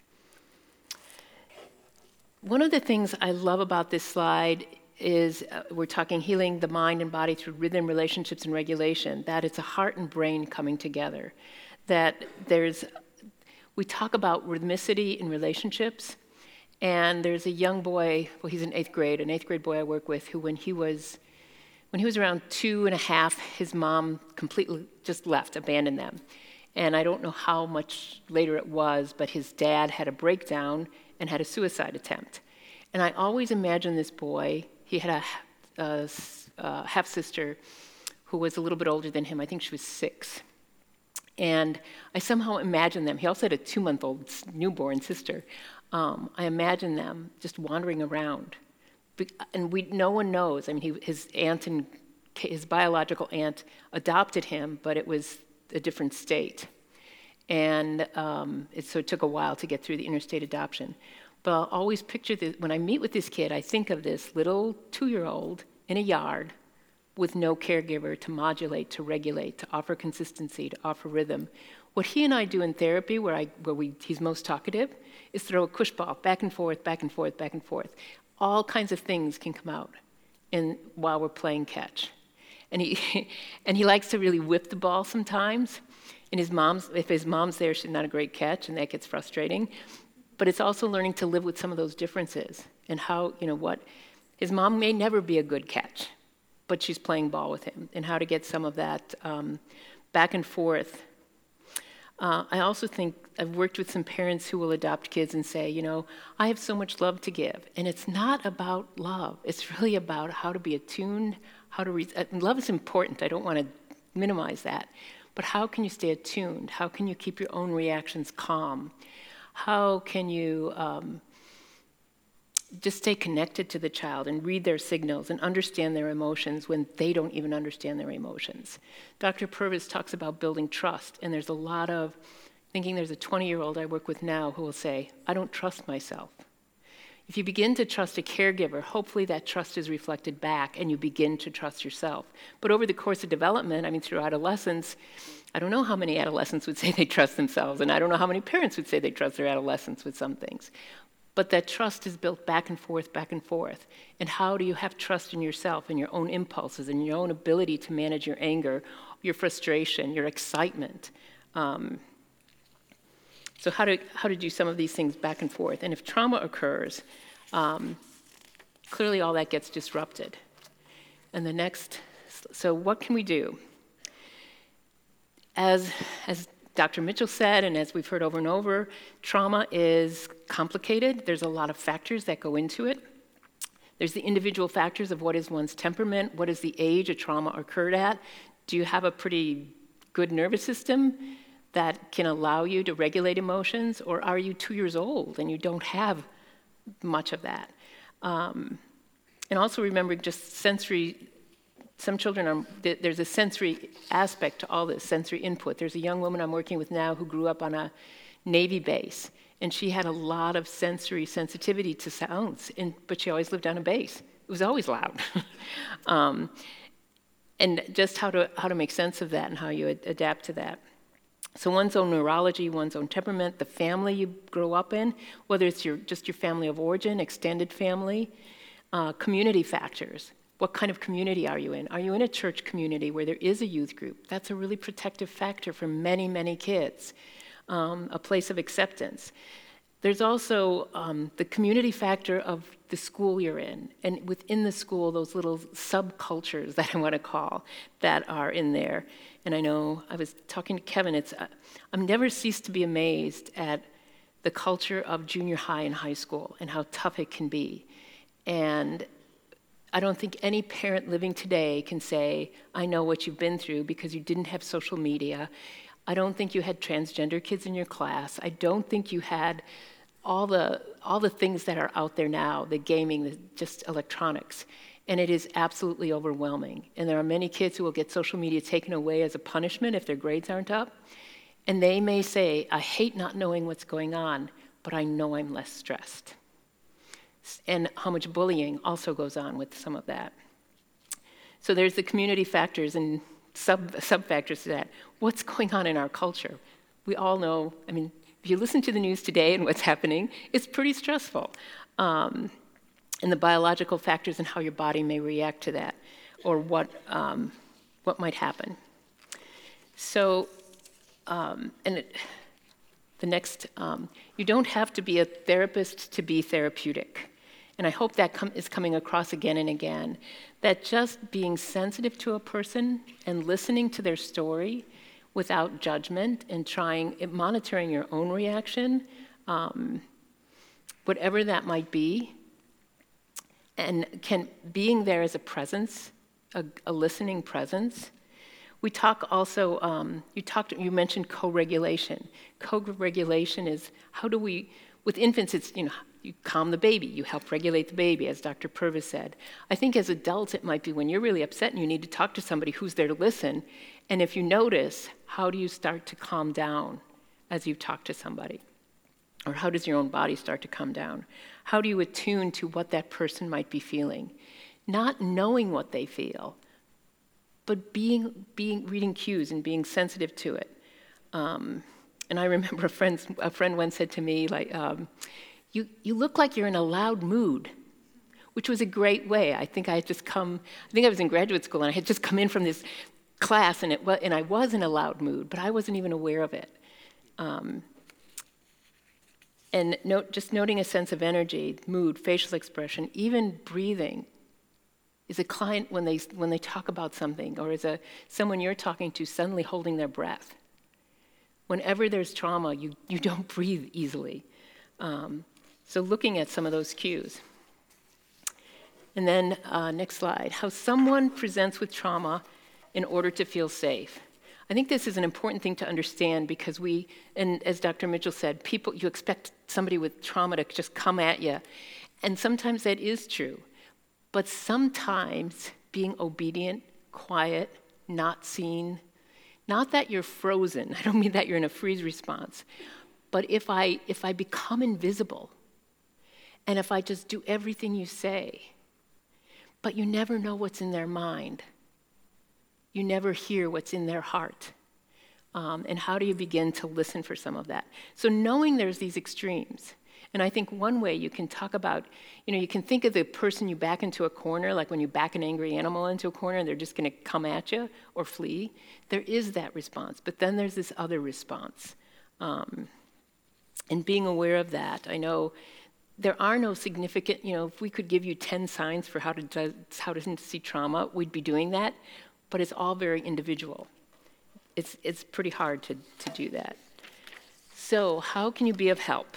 One of the things I love about this slide is uh, we're talking healing the mind and body through rhythm, relationships, and regulation, that it's a heart and brain coming together. That there's, we talk about rhythmicity in relationships, and there's a young boy, well, he's in eighth grade, an eighth grade boy I work with, who when he was When he was around two and a half, his mom completely just left, abandoned them. And I don't know how much later it was, but his dad had a breakdown and had a suicide attempt. And I always imagined this boy, he had a, a, a half-sister who was a little bit older than him. I think she was six. And I somehow imagined them. He also had a two-month-old newborn sister. Um, I imagined them just wandering around. And we, no one knows. I mean, he, his aunt and his biological aunt adopted him, but it was a different state. And um, it, so it took a while to get through the interstate adoption. But I'll always picture this, when I meet with this kid, I think of this little two-year-old in a yard with no caregiver to modulate, to regulate, to offer consistency, to offer rhythm. What he and I do in therapy, where, I, where we, he's most talkative, is throw a cush ball back and forth, back and forth, back and forth. All kinds of things can come out in, while we're playing catch. And he, and he likes to really whip the ball sometimes. And his mom's, if his mom's there, she's not a great catch, and that gets frustrating. But it's also learning to live with some of those differences and how, you know, what, his mom may never be a good catch, but she's playing ball with him, and how to get some of that um, back and forth. Uh, I also think I've worked with some parents who will adopt kids and say, you know, I have so much love to give. And it's not about love. It's really about how to be attuned, how to, re- and love is important. I don't want to minimize that. But how can you stay attuned? How can you keep your own reactions calm? How can you um, just stay connected to the child and read their signals and understand their emotions when they don't even understand their emotions? Doctor Purvis talks about building trust, and there's a lot of thinking. There's a twenty-year-old I work with now who will say, I don't trust myself. If you begin to trust a caregiver, hopefully that trust is reflected back and you begin to trust yourself. But over the course of development, I mean, through adolescence, I don't know how many adolescents would say they trust themselves, and I don't know how many parents would say they trust their adolescents with some things. But that trust is built back and forth, back and forth. And how do you have trust in yourself and your own impulses and your own ability to manage your anger, your frustration, your excitement? Um, So how to, how to do some of these things back and forth. And if trauma occurs, um, clearly all that gets disrupted. And the next, so what can we do? As, as Doctor Mitchell said, and as we've heard over and over, trauma is complicated. There's a lot of factors that go into it. There's the individual factors of what is one's temperament, what is the age a trauma occurred at. Do you have a pretty good nervous system that can allow you to regulate emotions, or are you two years old and you don't have much of that? Um, and also remember just sensory, some children are, there's a sensory aspect to all this, sensory input. There's a young woman I'm working with now who grew up on a Navy base, and she had a lot of sensory sensitivity to sounds, and, but she always lived on a base. It was always loud. um, and just how to, how to make sense of that and how you ad- adapt to that. So one's own neurology, one's own temperament, the family you grow up in, whether it's your, just your family of origin, extended family, uh, community factors. What kind of community are you in? Are you in a church community where there is a youth group? That's a really protective factor for many, many kids, um, a place of acceptance. There's also um, the community factor of the school you're in, and within the school, those little subcultures that I want to call that are in there. And I know I was talking to Kevin, it's, uh, I've never ceased to be amazed at the culture of junior high and high school and how tough it can be. And I don't think any parent living today can say, I know what you've been through because you didn't have social media. I don't think you had transgender kids in your class. I don't think you had all the all the things that are out there now, the gaming, the just electronics. And it is absolutely overwhelming. And there are many kids who will get social media taken away as a punishment if their grades aren't up. And they may say, I hate not knowing what's going on, but I know I'm less stressed. And how much bullying also goes on with some of that. So there's the community factors and sub sub factors to that. What's going on in our culture? We all know, I mean, if you listen to the news today and what's happening, it's pretty stressful. Um, and the biological factors and how your body may react to that, or what um, what might happen. So, um, and it, the next, um, you don't have to be a therapist to be therapeutic. And I hope that com- is coming across again and again, that just being sensitive to a person and listening to their story without judgment and trying, monitoring your own reaction, um, whatever that might be, and can being there as a presence, a, a listening presence. We talk also, um, you talked, you mentioned co-regulation. Co-regulation is how do we, with infants, it's, you know, you calm the baby, you help regulate the baby, as Doctor Purvis said. I think as adults, it might be when you're really upset and you need to talk to somebody who's there to listen. And if you notice, how do you start to calm down as you talk to somebody? Or how does your own body start to calm down? How do you attune to what that person might be feeling? Not knowing what they feel, but being, being reading cues and being sensitive to it. Um, and I remember a friend, a friend once said to me, like, um, you, you look like you're in a loud mood, which was a great way. I think I had just come, I think I was in graduate school and I had just come in from this class and, it, and I was in a loud mood, but I wasn't even aware of it. Um, and note, just noting a sense of energy, mood, facial expression, even breathing. Is a client, when they, when they talk about something, or is a, someone you're talking to suddenly holding their breath? Whenever there's trauma, you, you don't breathe easily. Um, so looking at some of those cues. And then, uh, next slide, how someone presents with trauma in order to feel safe. I think this is an important thing to understand because we, and as Doctor Mitchell said, people, you expect somebody with trauma to just come at you. And sometimes that is true. But sometimes being obedient, quiet, not seen, not that you're frozen, I don't mean that you're in a freeze response, but if I, if I become invisible, and if I just do everything you say, but you never know what's in their mind, you never hear what's in their heart. Um, and how do you begin to listen for some of that? So knowing there's these extremes, and I think one way you can talk about, you know, you can think of the person you back into a corner, like when you back an angry animal into a corner and they're just going to come at you or flee. There is that response, but then there's this other response. Um, and being aware of that, I know there are no significant, you know, if we could give you ten signs for how to, do, how to see trauma, we'd be doing that. But it's all very individual. It's, it's pretty hard to, to do that. So how can you be of help?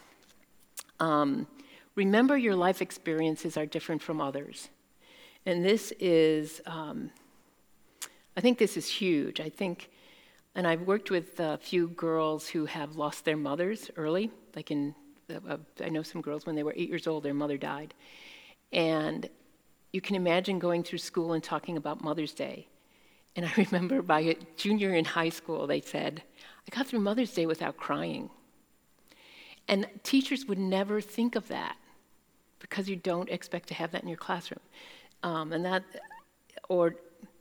Um, remember your life experiences are different from others. And this is, um, I think this is huge. I think, and I've worked with a few girls who have lost their mothers early, like in, uh, I know some girls when they were eight years old, their mother died. And you can imagine going through school and talking about Mother's Day. And I remember by junior in high school, they said, I got through Mother's Day without crying. And teachers would never think of that because you don't expect to have that in your classroom. Um, and that, or,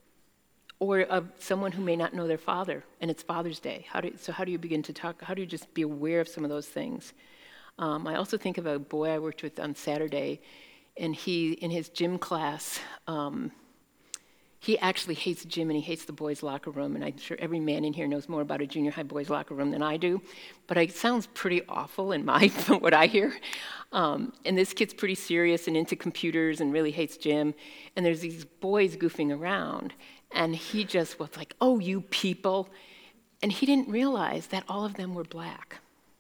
or uh, someone who may not know their father, and it's Father's Day. How do, so how do you begin to talk, how do you just be aware of some of those things? Um, I also think of a boy I worked with on Saturday, and he, in his gym class, um, he actually hates gym and he hates the boys' locker room, and I'm sure every man in here knows more about a junior high boys' locker room than I do, but it sounds pretty awful in my, from what I hear. Um, and this kid's pretty serious and into computers and really hates gym, and there's these boys goofing around, and he just was like, oh, you people. And he didn't realize that all of them were black.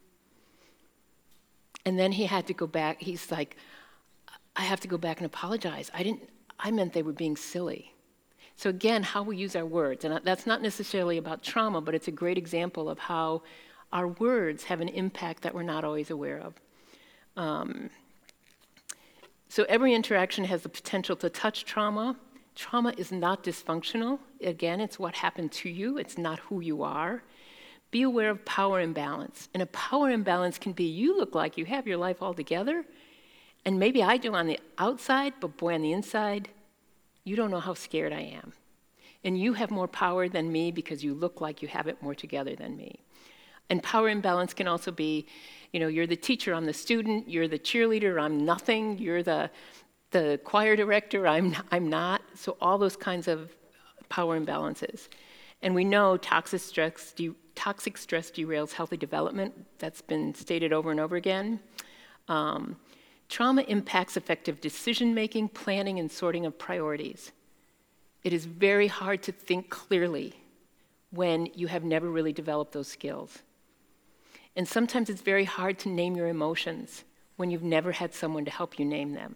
And then he had to go back, he's like, I have to go back and apologize. I didn't, I meant they were being silly. So again, how we use our words, and that's not necessarily about trauma, but it's a great example of how our words have an impact that we're not always aware of. Um, so every interaction has the potential to touch trauma. Trauma is not dysfunctional. Again, it's what happened to you. It's not who you are. Be aware of power imbalance. And a power imbalance can be you look like you have your life all together, and maybe I do on the outside, but boy, on the inside, you don't know how scared I am. And you have more power than me because you look like you have it more together than me. And power imbalance can also be, you know, you're the teacher, I'm the student, you're the cheerleader, I'm nothing, you're the, the choir director, I'm, I'm not. So all those kinds of power imbalances. And we know toxic stress, de- toxic stress derails healthy development. That's been stated over and over again. Um, Trauma impacts effective decision-making, planning, and sorting of priorities. It is very hard to think clearly when you have never really developed those skills. And sometimes it's very hard to name your emotions when you've never had someone to help you name them.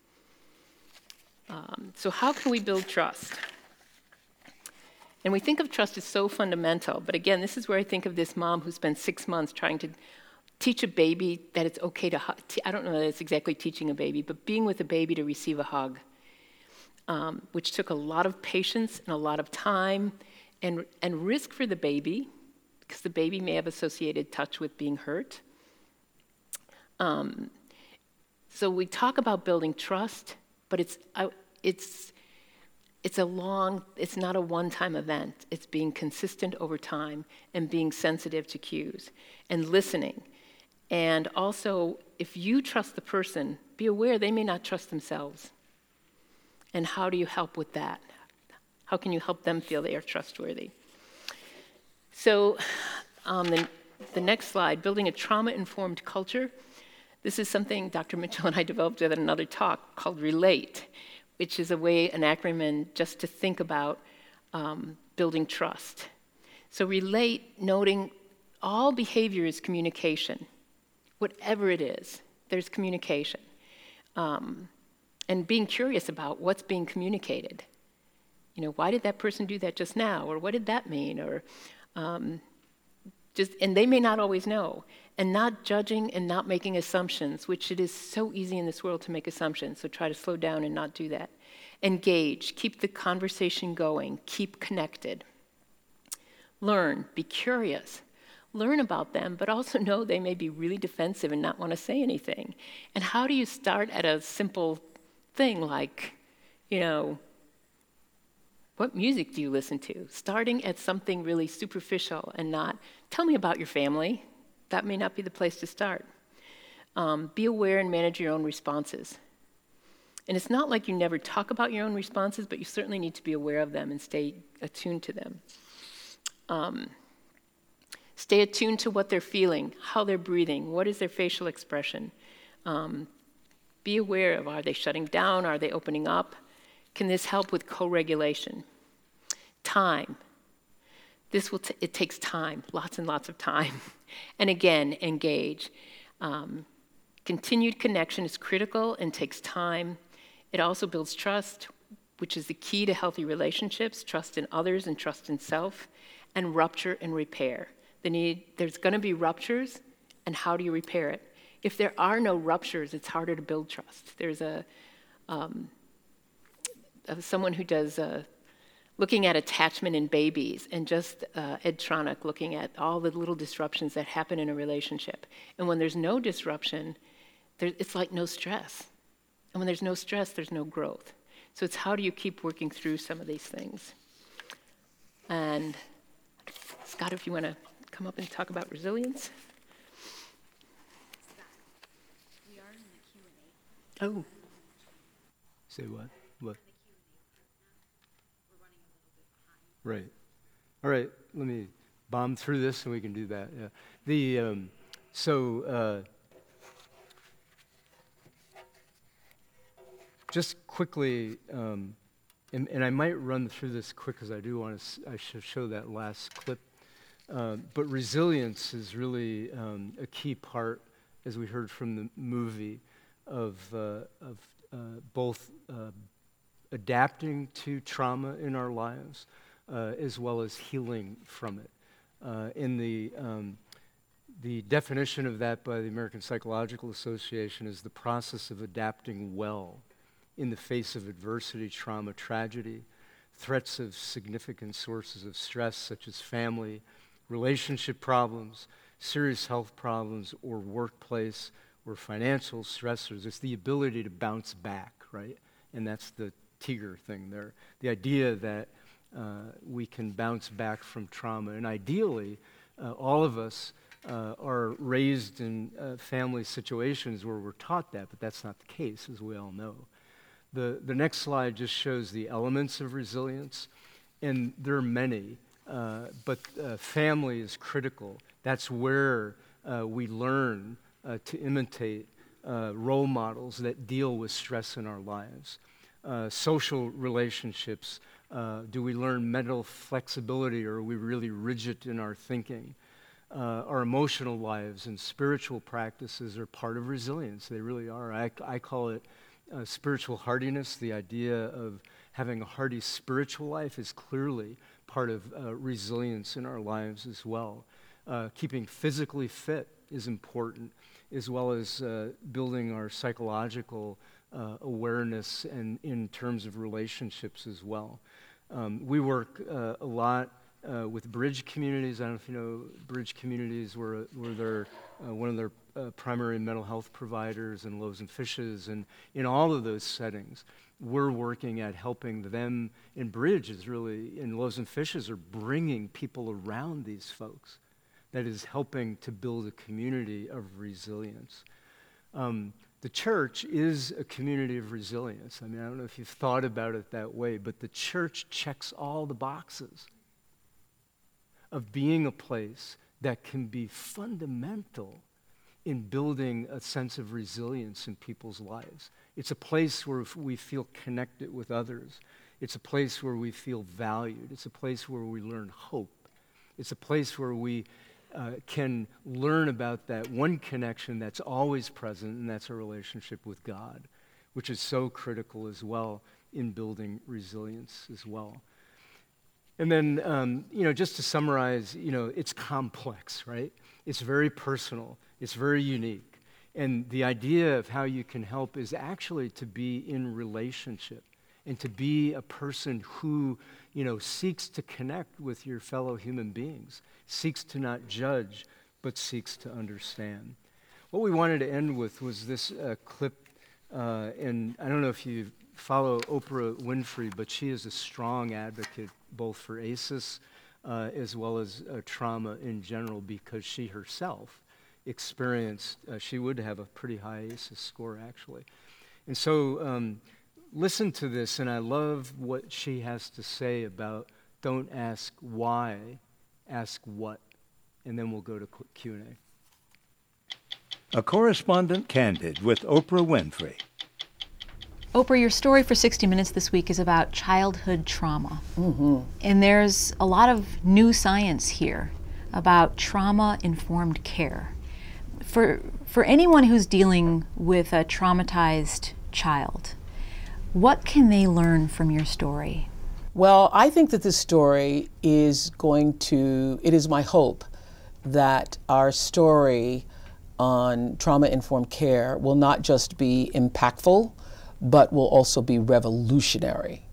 Um, so how can we build trust? And we think of trust as so fundamental, but again, this is where I think of this mom who spent six months trying to teach a baby that it's okay to hug. I don't know that it's exactly teaching a baby, but being with a baby to receive a hug, um, which took a lot of patience and a lot of time and, and risk for the baby, because the baby may have associated touch with being hurt. Um, so we talk about building trust, but it's, uh, it's, it's a long, it's not a one-time event. It's being consistent over time and being sensitive to cues and listening. And also, if you trust the person, be aware they may not trust themselves. And how do you help with that? How can you help them feel they are trustworthy? So um, the, the next slide, building a trauma-informed culture. This is something Doctor Mitchell and I developed at another talk called RELATE, which is a way, an acronym just to think about um, building trust. So RELATE, noting all behavior is communication. Whatever it is, there's communication. Um, and being curious about what's being communicated. You know, why did that person do that just now? Or what did that mean? Or um, just, and they may not always know. And not judging and not making assumptions, which it is so easy in this world to make assumptions, so try to slow down and not do that. Engage, keep the conversation going, keep connected. Learn, be curious. Learn about them, but also know they may be really defensive and not want to say anything. And how do you start at a simple thing like, you know, what music do you listen to? Starting at something really superficial and not, tell me about your family. That may not be the place to start. Um, be aware and manage your own responses. And it's not like you never talk about your own responses, but you certainly need to be aware of them and stay attuned to them. Um, stay attuned to what they're feeling, how they're breathing, what is their facial expression. Um, be aware of, are they shutting down? Are they opening up? Can this help with co-regulation? Time. This will t- it takes time, lots and lots of time. And again, engage. Um, continued connection is critical and takes time. It also builds trust, which is the key to healthy relationships, trust in others and trust in self, and rupture and repair. The need, there's going to be ruptures, and how do you repair it? If there are no ruptures, it's harder to build trust. There's a um, someone who does uh, looking at attachment in babies, and just uh, Ed Tronick looking at all the little disruptions that happen in a relationship. And when there's no disruption, there, it's like no stress. And when there's no stress, there's no growth. So it's how do you keep working through some of these things? And Scott, if you want to come up and talk about resilience. We are in the Q and A. Oh. Say what? What? We're running a little bit behind. Right. All right. Let me bomb through this, and we can do that. Yeah. The um, so uh, just quickly, um, and, and I might run through this quick because I do want to. S- I should show that last clip. Uh, but resilience is really um, a key part, as we heard from the movie, of uh, of uh, both uh, adapting to trauma in our lives, uh, as well as healing from it. Uh, in the um, the definition of that by the American Psychological Association is the process of adapting well in the face of adversity, trauma, tragedy, threats of significant sources of stress such as family, relationship problems, serious health problems, or workplace or financial stressors. It's the ability to bounce back, right? And that's the Tiger thing there. The idea that uh, we can bounce back from trauma. And ideally, uh, all of us uh, are raised in uh, family situations where we're taught that, but that's not the case, as we all know. The, the next slide just shows the elements of resilience, and there are many. Uh, but uh, family is critical. That's where uh, we learn uh, to imitate uh, role models that deal with stress in our lives. Uh, social relationships, uh, do we learn mental flexibility, or are we really rigid in our thinking? Uh, our emotional lives and spiritual practices are part of resilience. They really are. I, I call it uh, spiritual hardiness. The idea of having a hardy spiritual life is clearly part of uh, resilience in our lives as well. Uh, keeping physically fit is important, as well as uh, building our psychological uh, awareness and in terms of relationships as well. Um, we work uh, a lot uh, with bridge communities. I don't know if you know bridge communities, where, where they're uh, one of their uh, primary mental health providers, and Loaves and Fishes, and in all of those settings, we're working at helping them. In Bridge is really, and Loaves and Fishes are bringing people around these folks. That is helping to build a community of resilience. Um, the church is a community of resilience. I mean, I don't know if you've thought about it that way, but the church checks all the boxes of being a place that can be fundamental in building a sense of resilience in people's lives. It's a place where we feel connected with others. It's a place where we feel valued. It's a place where we learn hope. It's a place where we uh, can learn about that one connection that's always present, and that's our relationship with God. which is so critical as well in building resilience as well. And then, um, you know, just to summarize, you know, it's complex, right? It's very personal. It's very unique. And the idea of how you can help is actually to be in relationship and to be a person who, you know, seeks to connect with your fellow human beings, seeks to not judge, but seeks to understand. What we wanted to end with was this uh, clip, uh, and I don't know if you follow Oprah Winfrey, but she is a strong advocate both for A C Es uh, as well as uh, trauma in general, because she herself experienced, uh, she would have a pretty high A C Es score actually. And so um, listen to this, and I love what she has to say about don't ask why, ask what, and then we'll go to Q and A. A Correspondent Candid with Oprah Winfrey. Oprah, your story for sixty minutes this week is about childhood trauma. Mm-hmm. And there's a lot of new science here about trauma-informed care. For, for anyone who's dealing with a traumatized child, what can they learn from your story? Well, I think that this story is going to, it is my hope that our story on trauma-informed care will not just be impactful, but will also be revolutionary.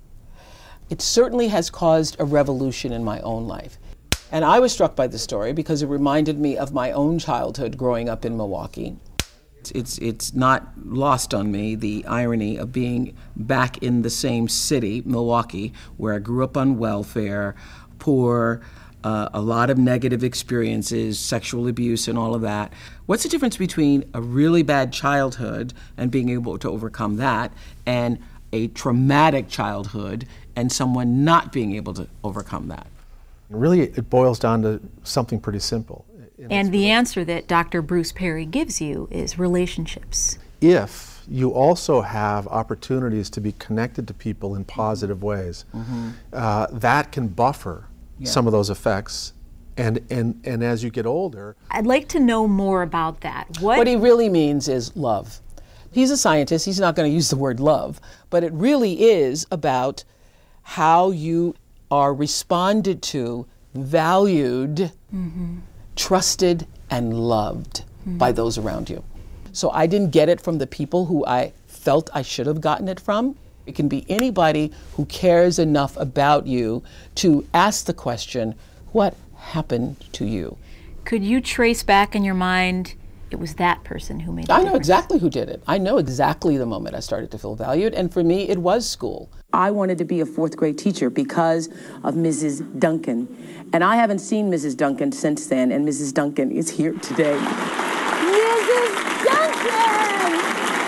It certainly has caused a revolution in my own life. And I was struck by the story because it reminded me of my own childhood growing up in Milwaukee. It's, it's, it's not lost on me, the irony of being back in the same city, Milwaukee, where I grew up on welfare, poor, uh, a lot of negative experiences, sexual abuse and all of that. What's the difference between a really bad childhood and being able to overcome that and a traumatic childhood and someone not being able to overcome that? Really, it boils down to something pretty simple. And the answer that Doctor Bruce Perry gives you is relationships. If you also have opportunities to be connected to people in positive ways, Mm-hmm. uh, that can buffer Yeah. some of those effects. And, and, and as you get older... I'd like to know more about that. What, What he really means is love. He's a scientist, he's not going to use the word love, but it really is about how you are responded to, valued, mm-hmm. trusted, and loved Mm-hmm. by those around you. So I didn't get it from the people who I felt I should have gotten it from. It can be anybody who cares enough about you to ask the question, what happened to you? Could you trace back in your mind, it was that person who made the I know difference? exactly who did it. I know exactly the moment I started to feel valued, and for me, it was school. I wanted to be a fourth grade teacher because of Missus Duncan. And I haven't seen Missus Duncan since then, and Missus Duncan is here today. Missus Duncan!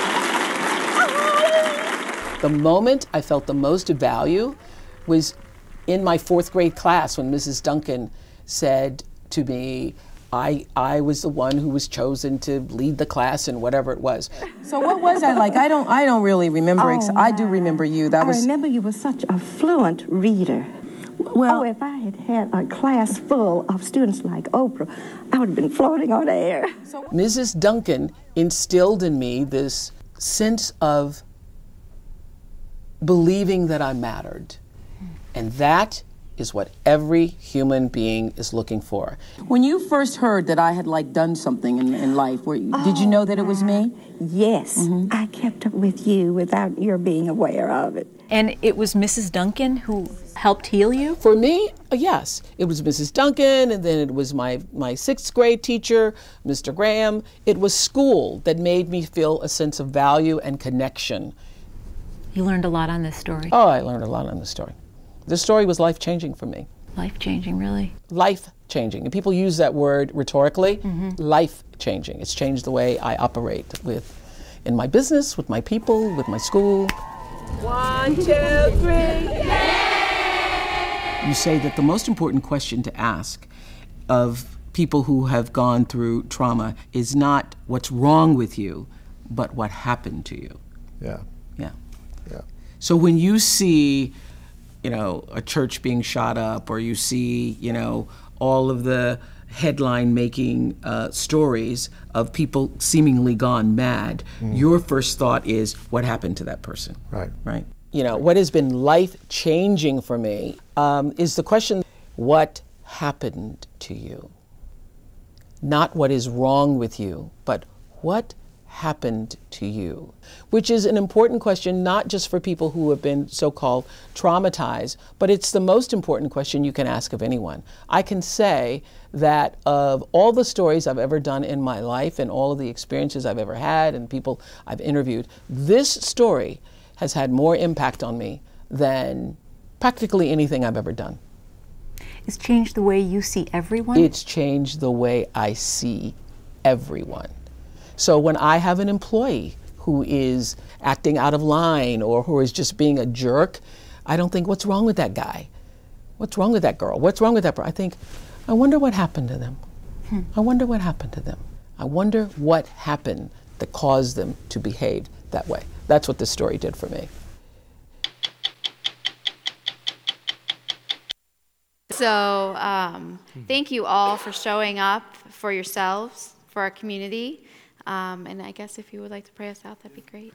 The moment I felt the most value was in my fourth grade class when Missus Duncan said to me, I, I was the one who was chosen to lead the class and whatever it was. So what was that like? I don't I don't really remember. Ex- Oh, I do remember you. That I was remember you were such a fluent reader. Well, oh, if I had had a class full of students like Oprah, I would have been floating on air. Missus Duncan instilled in me this sense of believing that I mattered. And that is what every human being is looking for. when you first heard that I had like done something in, in life, were, did you know that it was me? Yes, I kept up with you without your being aware of it. And it was Missus Duncan who helped heal you? For me, uh, yes. It was Missus Duncan, and then it was my, my sixth grade teacher, Mister Graham. It was school that made me feel a sense of value and connection. You learned a lot on this story. Oh, I learned a lot on this story. This story was life-changing for me. Life-changing, really? Life-changing. And people use that word rhetorically. Life-changing. It's changed the way I operate with, in my business, with my people, with my school. One, two, three. You say that the most important question to ask of people who have gone through trauma is not what's wrong with you, but what happened to you. Yeah. Yeah. Yeah. So when you see, you know, a church being shot up, or you see, you know, all of the headline-making uh, stories of people seemingly gone mad, Mm. your first thought is, what happened to that person? Right. Right. You know, what has been life-changing for me um, is the question, what happened to you? Not what is wrong with you, but what happened to you? Which is an important question, not just for people who have been so-called traumatized, but it's the most important question you can ask of anyone. I can say that of all the stories I've ever done in my life and all of the experiences I've ever had and people I've interviewed, this story has had more impact on me than practically anything I've ever done. It's changed the way you see everyone? It's changed the way I see everyone. So when I have an employee who is acting out of line or who is just being a jerk, I don't think, what's wrong with that guy? What's wrong with that girl? What's wrong with that person? I think, I wonder what happened to them. Hmm. I wonder what happened to them. I wonder what happened that caused them to behave that way. That's what this story did for me. So um, thank you all for showing up for yourselves, for our community. Um, and I guess if you would like to pray us out, that'd be great.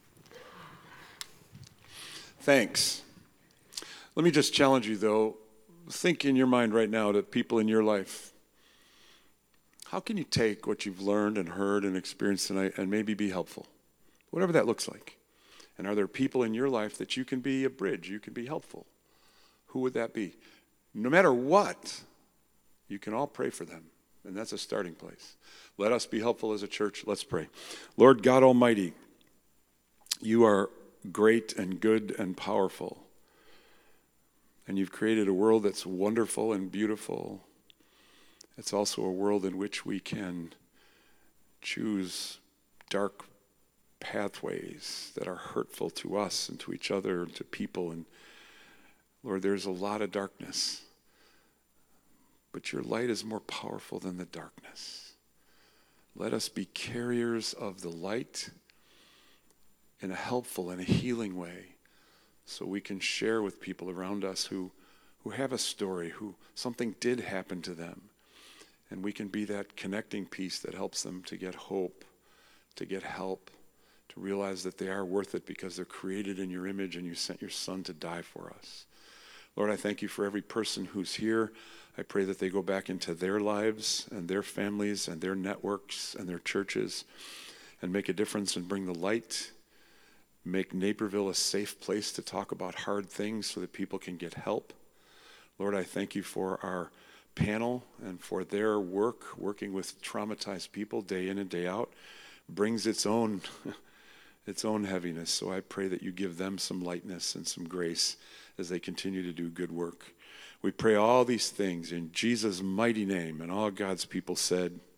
Thanks. Let me just challenge you, though. Think in your mind right now to people in your life. How can you take what you've learned and heard and experienced tonight and maybe be helpful? Whatever that looks like. And are there people in your life that you can be a bridge, you can be helpful? Who would that be? No matter what, you can all pray for them. And that's a starting place. Let us be helpful as a church. Let's pray. Lord God Almighty, you are great and good and powerful. And you've created a world that's wonderful and beautiful. It's also a world in which we can choose dark pathways that are hurtful to us and to each other and to people. And Lord, there's a lot of darkness. But your light is more powerful than the darkness. Let us be carriers of the light in a helpful and a healing way so we can share with people around us who, who have a story, who something did happen to them. And we can be that connecting piece that helps them to get hope, to get help, to realize that they are worth it because they're created in your image and you sent your Son to die for us. Lord, I thank you for every person who's here. I pray that they go back into their lives and their families and their networks and their churches and make a difference and bring the light. Make Naperville a safe place to talk about hard things so that people can get help. Lord, I thank you for our panel and for their work, working with traumatized people day in and day out, brings its own, its own heaviness. So I pray that you give them some lightness and some grace as they continue to do good work. We pray all these things in Jesus' mighty name, and all God's people said,